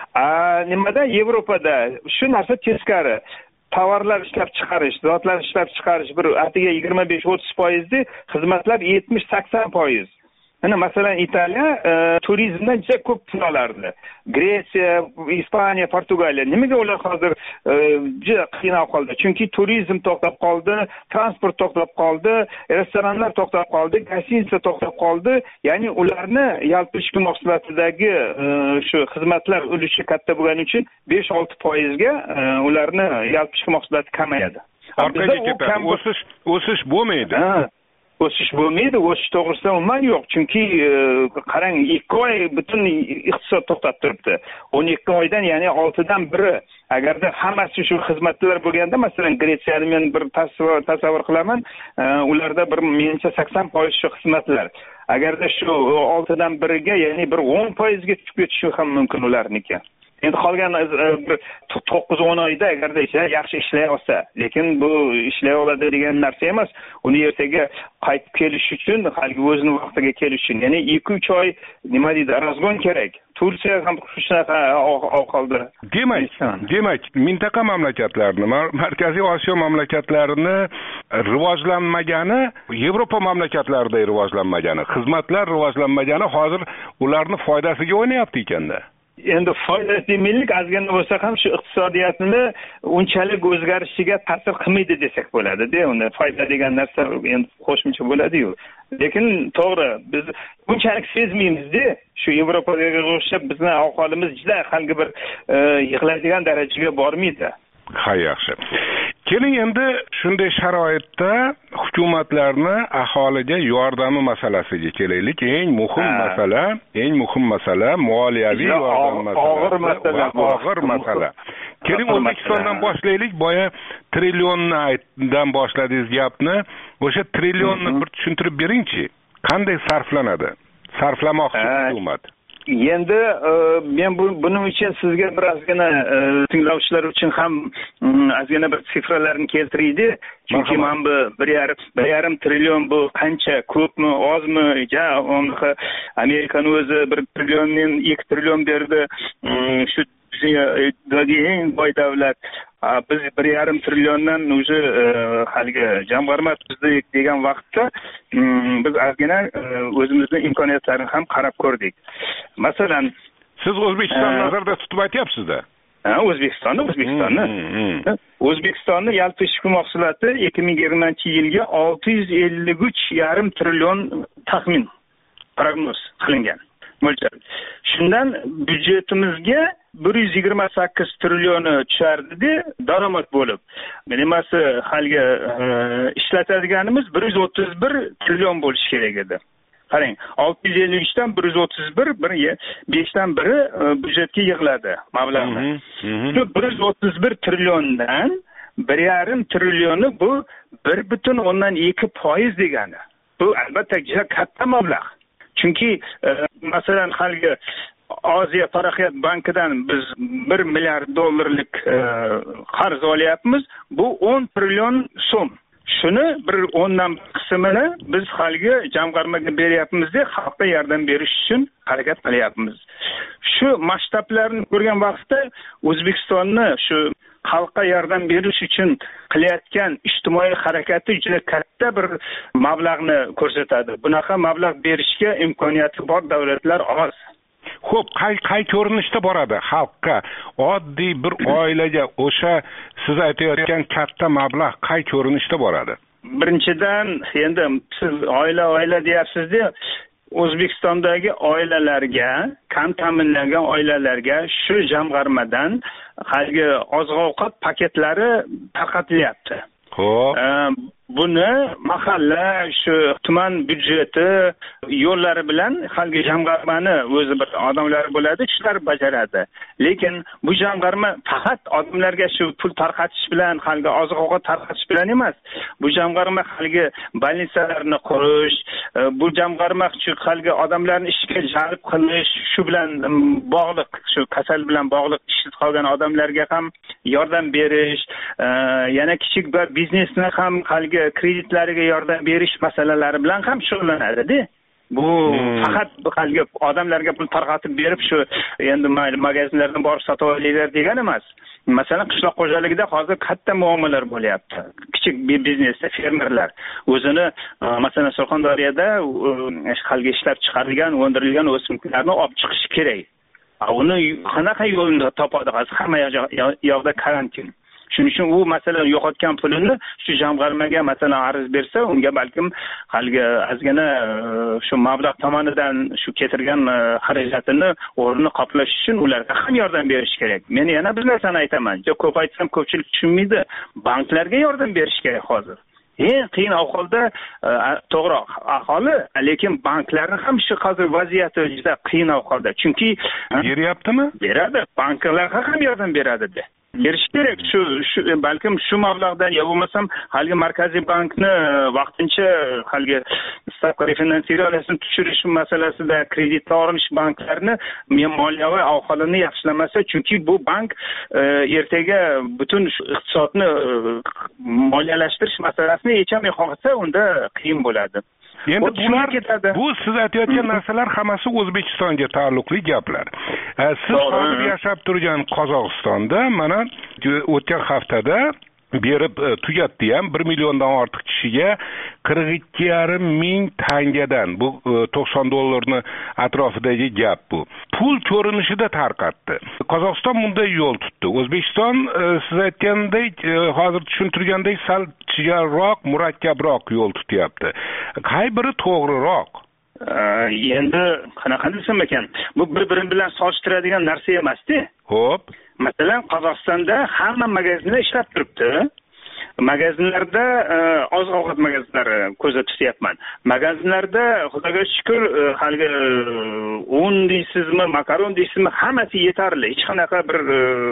Nimada Yevropada shu narsa teskari. Tovarlar ishlab chiqarish, zotlar ishlab chiqarish bir atiga yigirma besh o'ttiz foizdi, xizmatlar yetmish sakson foiz. Mana masalan Italiya turizmdan juda ko'p pul olardi. Gretsiya, Ispaniya, Portugaliya nimaga ular hozir juda qiynalib qoldi? Chunki turizm to'xtab qoldi, transport to'xtab qoldi, restoranlar to'xtab qoldi, gostinitsa to'xtab qoldi. Ya'ni ularni yalpi ichki mahsulotidagi shu xizmatlar ulushi katta bo'lgani uchun besh olti foizga ularni yalpi ichki mahsuloti kamayadi. Orqaga ketadi. O'sish o'sish bo'lmaydi. O'sish bo'lmaydi, o'sish to'g'risida umuman yo'q. Chunki qarang, ikki oy butun iqtisod to'xtab turibdi. o'n ikki oydan, ya'ni oltidan biri agarda hammasi shu xizmatlar bo'lganda, masalan Gretsiyani men bir tasavvur qilaman, ularda bir menimcha sakson foiz shu xizmatlar. Agarda shu oltidan biriga, ya'ni bir o'n foizga tushib ketishi ham mumkin ularniki. Endi qolgan to'qqiz o'n oyda agarda yaxshi ishlay olsa, lekin bu ishlay oladi degan narsa emas. Uni ertaga qaytib kelish uchun, hali o'zining vaqtiga kelish uchun, ya'ni ikki uch oy nima deydi, razgon kerak. Turkiya ham shunaqa qoldi. Demak, demak, mintaqa mamlakatlarini, Markaziy Osiyo mamlakatlarini rivojlanmagani, Yevropa mamlakatlarida rivojlanmagani, xizmatlar rivojlanmagani hozir ularni foydasiga o'ynayapti ekanda. Endi foyda demaylik, ozgina bo'lsa ham shu iqtisodiyotni unchalik o'zgarishiga ta'sir qilmaydi desak bo'ladi-da. Uni foyda degan narsa endi qo'shimcha bo'ladi-yu. Lekin to'g'ri, biz unchalik sezmaymiz-da. Shu Yevropaga o'xshab bizning aholimiz juda haligi bir yig'laydigan darajaga bormaydi. Ha, yaxshi. Keling endi shunday sharoitda hukumatlarni aholiga yordami masalasiga kelaylik. Eng muhim masala, eng muhim masala moliyaviy yordam masalasi. Og'ir masala. Keling O'zbekistondan boshlaylik. Boya trilliondan boshladingiz gapni. O'sha trillonni bir tushuntirib bering-chi. Qanday sarflanadi? Sarflamoqchi hukumat. Endi men buning uchun sizga birozgina tinglovchilar uchun ham ozgina bir sifralarni keltiraydi. Chunki men bu bir yarim trillion bu qancha, ko'pmi, ozmi? Ja, Amerikaning o'zi bir trilliondan ikki trillion berdi. Shu bizga eng boy davlat. Biz bir yarim trilliondan o'zi haligi jamg'arma tuzdik degan vaqtda biz ozgina o'zimizning imkoniyatlarini ham qarab ko'rdik. Masalan, siz O'zbekiston nazarda tutib aytyapsiz-da. Ha, O'zbekistonni, O'zbekistonni. O'zbekistonning yalpi ichki mahsuloti ikki ming yigirmanchi yilga olti yuz ellik uch yarim trillion taxmin prognoz qilingan. Mo'ljal. Shundan byudjetimizga bir yuz yigirma sakkiz trillioni tushardi daromad bo'lib. Nimasi halga ishlatadiganimiz bir yuz o'ttiz bir trillion bo'lishi kerak edi. Qarang, olti yuz ellik uch dan bir yuz o'ttiz bir, besh dan biri byudjetga yig'iladi mablag'ni. Shu bir yuz o'ttiz bir trilliondan bir yarim trillioni bu bir butun o'ndan ikki foiz degani. Bu albatta juda katta mablag'. Chunki masalan haligi Osiyo taraqqiyot bankidan biz bir milliard dollarlik qarz olyapmiz. Bu o'n trillion so'm. Shuni bir o'ndan qismini biz haligi jamg'armaga beryapmiz-da, xalqqa yordam berish uchun harakat qilyapmiz. Shu masshtablarni ko'rgan vaqtda O'zbekistonni shu xalqqa yordam berish uchun qilayotgan ijtimoiy harakati juda katta bir mablag'ni ko'rsatadi. Bunaqa mablag' berishga imkoniyati bor davlatlar oz. Xo'p, qay qay ko'rinishda boradi xalqqa? Oddiy bir oilaga o'sha siz aytayotgan katta mablag' qay ko'rinishda boradi? Birinchidan, endi siz oila oila deyapsiz-da, O'zbekistondagi oilalarga, kam ta'minlangan oilalarga shu jamg'armadan haligi oziq-ovqat paketlari tarqatilyapti. Xo'p. Buni mahalla shu tuman byudjeti yo'llari bilan haligi jamg'armani o'zi bir odamlar bo'ladi, shular bajaradi. Lekin bu jamg'arma faqat odamlarga shu pul tarqatish bilan, haligi oziq-ovqat tarqatish bilan emas. Bu jamg'arma haligi bolnitsalarni qurish, bu jamg'arma shu haligi odamlarni ishga jalb qilish, shu bilan bog'liq, shu kasal bilan bog'liq ishsiz qolgan odamlarga ham yordam berish, yana kichik bir biznesni ham haligi kreditlariga yordam berish masalalari bilan ham shug'ullanadi-da. Bu hmm. faqat haligi odamlarga pul tarqatib berib shu endi magazinlardan borib sotib olinglar degan emas. Masalan, qishloq xo'jaligida hozir katta muammolar bo'lyapti. Kichik biznesda fermerlar o'zini masalan Surxondaryoda haligi ishlab chiqarilgan, o'ndirilgan o'simliklarni olib chiqish kerak. Uni qanaqa yo'lni topadi? Hozir hamma yoqda karantin. Shuning uchun u masalan yo'qotgan pulini shu jamg'armaga masalan arz bersa, unga balkim haligi ozgina shu mablag' tomonidan shu ketirgan xarajatini o'rnini qoplash uchun ularga ham yordam berish kerak. Men yana bir narsani aytaman. Ko'p aytsam ko'pchilik tushunmaydi. Banklarga yordam berish kerak hozir. Eng qiyin ahvolda to'g'ri aholi, lekin banklarning ham shu hozir vaziyati juda qiyin ahvolda. Chunki beryaptimi? Beradi. Banklarga ham yordam beradi-da. Berish kerak. Shu shu balkim shu mablag'dan yo bo'lmasam haligi markaziy bankni vaqtincha haligi stavka refinansirovasini tushirish masalasida kreditlar olish banklarni moliyaviy ahvolini yaxshilamasa, chunki bu bank ertaga butun iqtisodni moliyalashtirish masalasini yechmay qolsa, unda qiyin bo'ladi. Endi bular bu siz aytayotgan narsalar hammasi O'zbekistonga taalluqli gaplar. Siz hozir yashab turgan Qozog'istonda mana o'tgan haftada berib tugatdi ham bir milliondan ortiq kishiga qirq ikki yarim ming tangadan, bu to'qson dollarni atrofidagi gap bu. Pul ko'rinishida tarqatdi. Qozog'iston bunday yo'l tutdi. O'zbekiston siz aytgandek, hozir tushuntirgandek sal chigalroq, murakkabroq yo'l tutyapti. Qay biri to'g'riroq? Endi qanaqa desam ekan, bu bir-biri bilan solishtiradigan narsa emas-da. Xo'p. Masalan, Qozog'istonda hamma magazinlar ishlab turibdi. Magazinlarda oziq-ovqat magazinlari ko'zda tutyapman. Magazinlarda xudoga shukr haligi un deysizmi, makaron deysizmi, hammasi yetarli. Hech qanaqa bir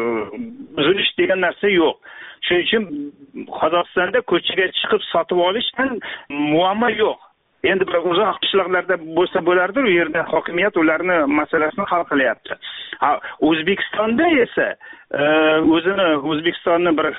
uzilish degan narsa yo'q. Shuning uchun Qozog'istonda ko'chaga chiqib sotib olishdan muammo yo'q. Endi bir uzoq qishloqlarda bo'lsa bo'lardi, u yerda hokimiyat ularni masalasini hal qilyapti. Ha, O'zbekistonda esa o'zini O'zbekistonni bir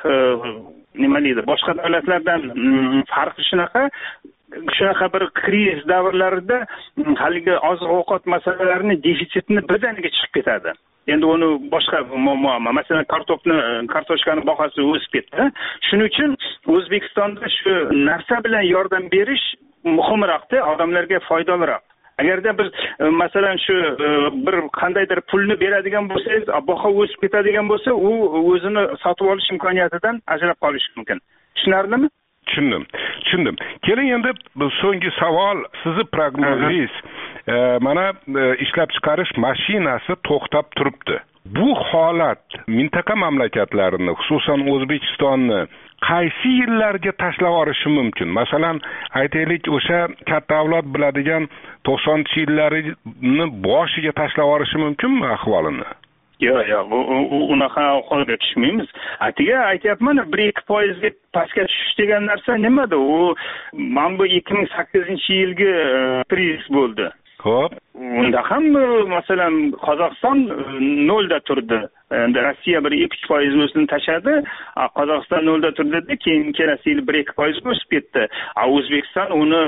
nima deydi, boshqa davlatlardan farqi shunaqa, shunaqa bir kriz davrlarida haligi oziq-ovqat masalalarini defitsitini birdaniga chiqib ketadi. Endi uni boshqa muammo, masalan, kartofni, kartoshkani bahasi o'sib ketdi. Shuning uchun O'zbekistonda shu narsa bilan yordam berish muhimroqda, odamlarga foydaliroq. Agarda biz masalan shu bir qandaydir pulni beradigan bo'lsangiz, baho o'sib ketadigan bo'lsa, u o'zini sotib olish imkoniyatidan ajrab qolishi mumkin. Tushunarlimi? Tushundim. Tushundim. Keling endi so'nggi savol, sizni prognozingiz. Mana ishlab chiqarish mashinasi to'xtab turibdi. Bu holat mintaqa mamlakatlarini, xususan O'zbekistonni qaysi yillarga tashlab yuborishi mumkin? Masalan, aytaylik, o'sha katta avlod biladigan to'qsoninchi yillarini boshiga tashlab yuborishi mumkinmi ahvolini? Yo'q, yo'q, unaqa ahvolga tushmaymiz. Atiga aytayapman, bir ikki foizga pastga tushish degan narsa nimada? U mana bu ikki ming sakkizinchi yilgi kriz bo'ldi. Xo'p. Unda ham masalan Qozog'iston nolda turdi. Endi Rossiya bir ikki foiz o'sini tashadi, Qozog'iston nolda turdi, keyin kelasi yil bir ikki foiz o'sib ketdi. O'zbekiston uni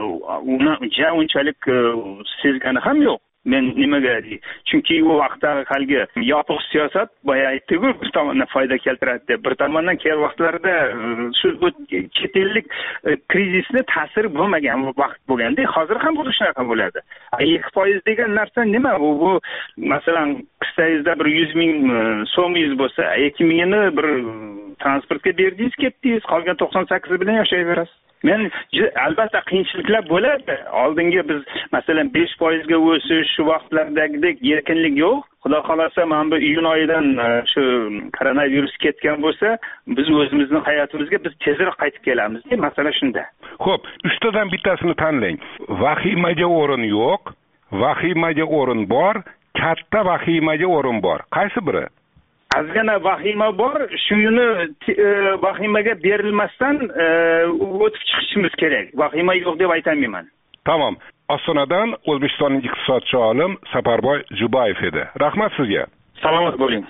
uni ja unchalik sezgani ham yo'q. Men nimaga deyman? Chunki u vaqtda haligi yopiq siyosat boya aytdi-ku, bir tomondan foyda keltiradi deb. Bir tomondan keyin vaqtlarda shu chet ellik krizisni ta'siri bo'lmagan vaqt bo'lganda, hozir ham bu shunaqa bo'ladi. ikki foiz degan narsa nima? Bu bu masalan qistayizda bir yuz ming so'mingiz bo'lsa, ikki mingini bir transportga berdingiz, ketdingiz, qolgan to'qson sakkiz bilan yashayverasiz. men albatta qiyinchiliklar bo'ladi. Oldingi biz masalan besh foizga o'sish shu vaqtlardagidek erkinlik yo'q. Xudo xolasa mana bu iyun oyidan shu koronavirus ketgan bo'lsa, biz o'zimizning hayotimizga biz tezroq qaytib kelamiz. Masala shunda. Xo'p, uchtadan bittasini tanlang. Vahimaga o'rin yo'q, vahimaga o'rin bor, katta vahimaga o'rin bor. Qaysi biri? Azgina vahima bor, shuni vahimaga berilmasdan o'tib chiqishimiz kerak. Vahima yo'q deb aytamayman. Tamom. Ostonadan O'zbekistonning iqtisodchi olim Safarboy Jubayev edi. Rahmat sizga. Salomat bo'ling.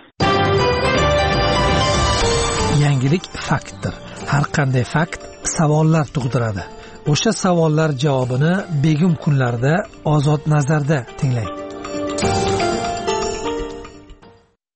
Yangilik faktdir. Har qanday fakt savollar tug'diradi. O'sha savollar javobini begim kunlarda Ozod nazarda tinglang.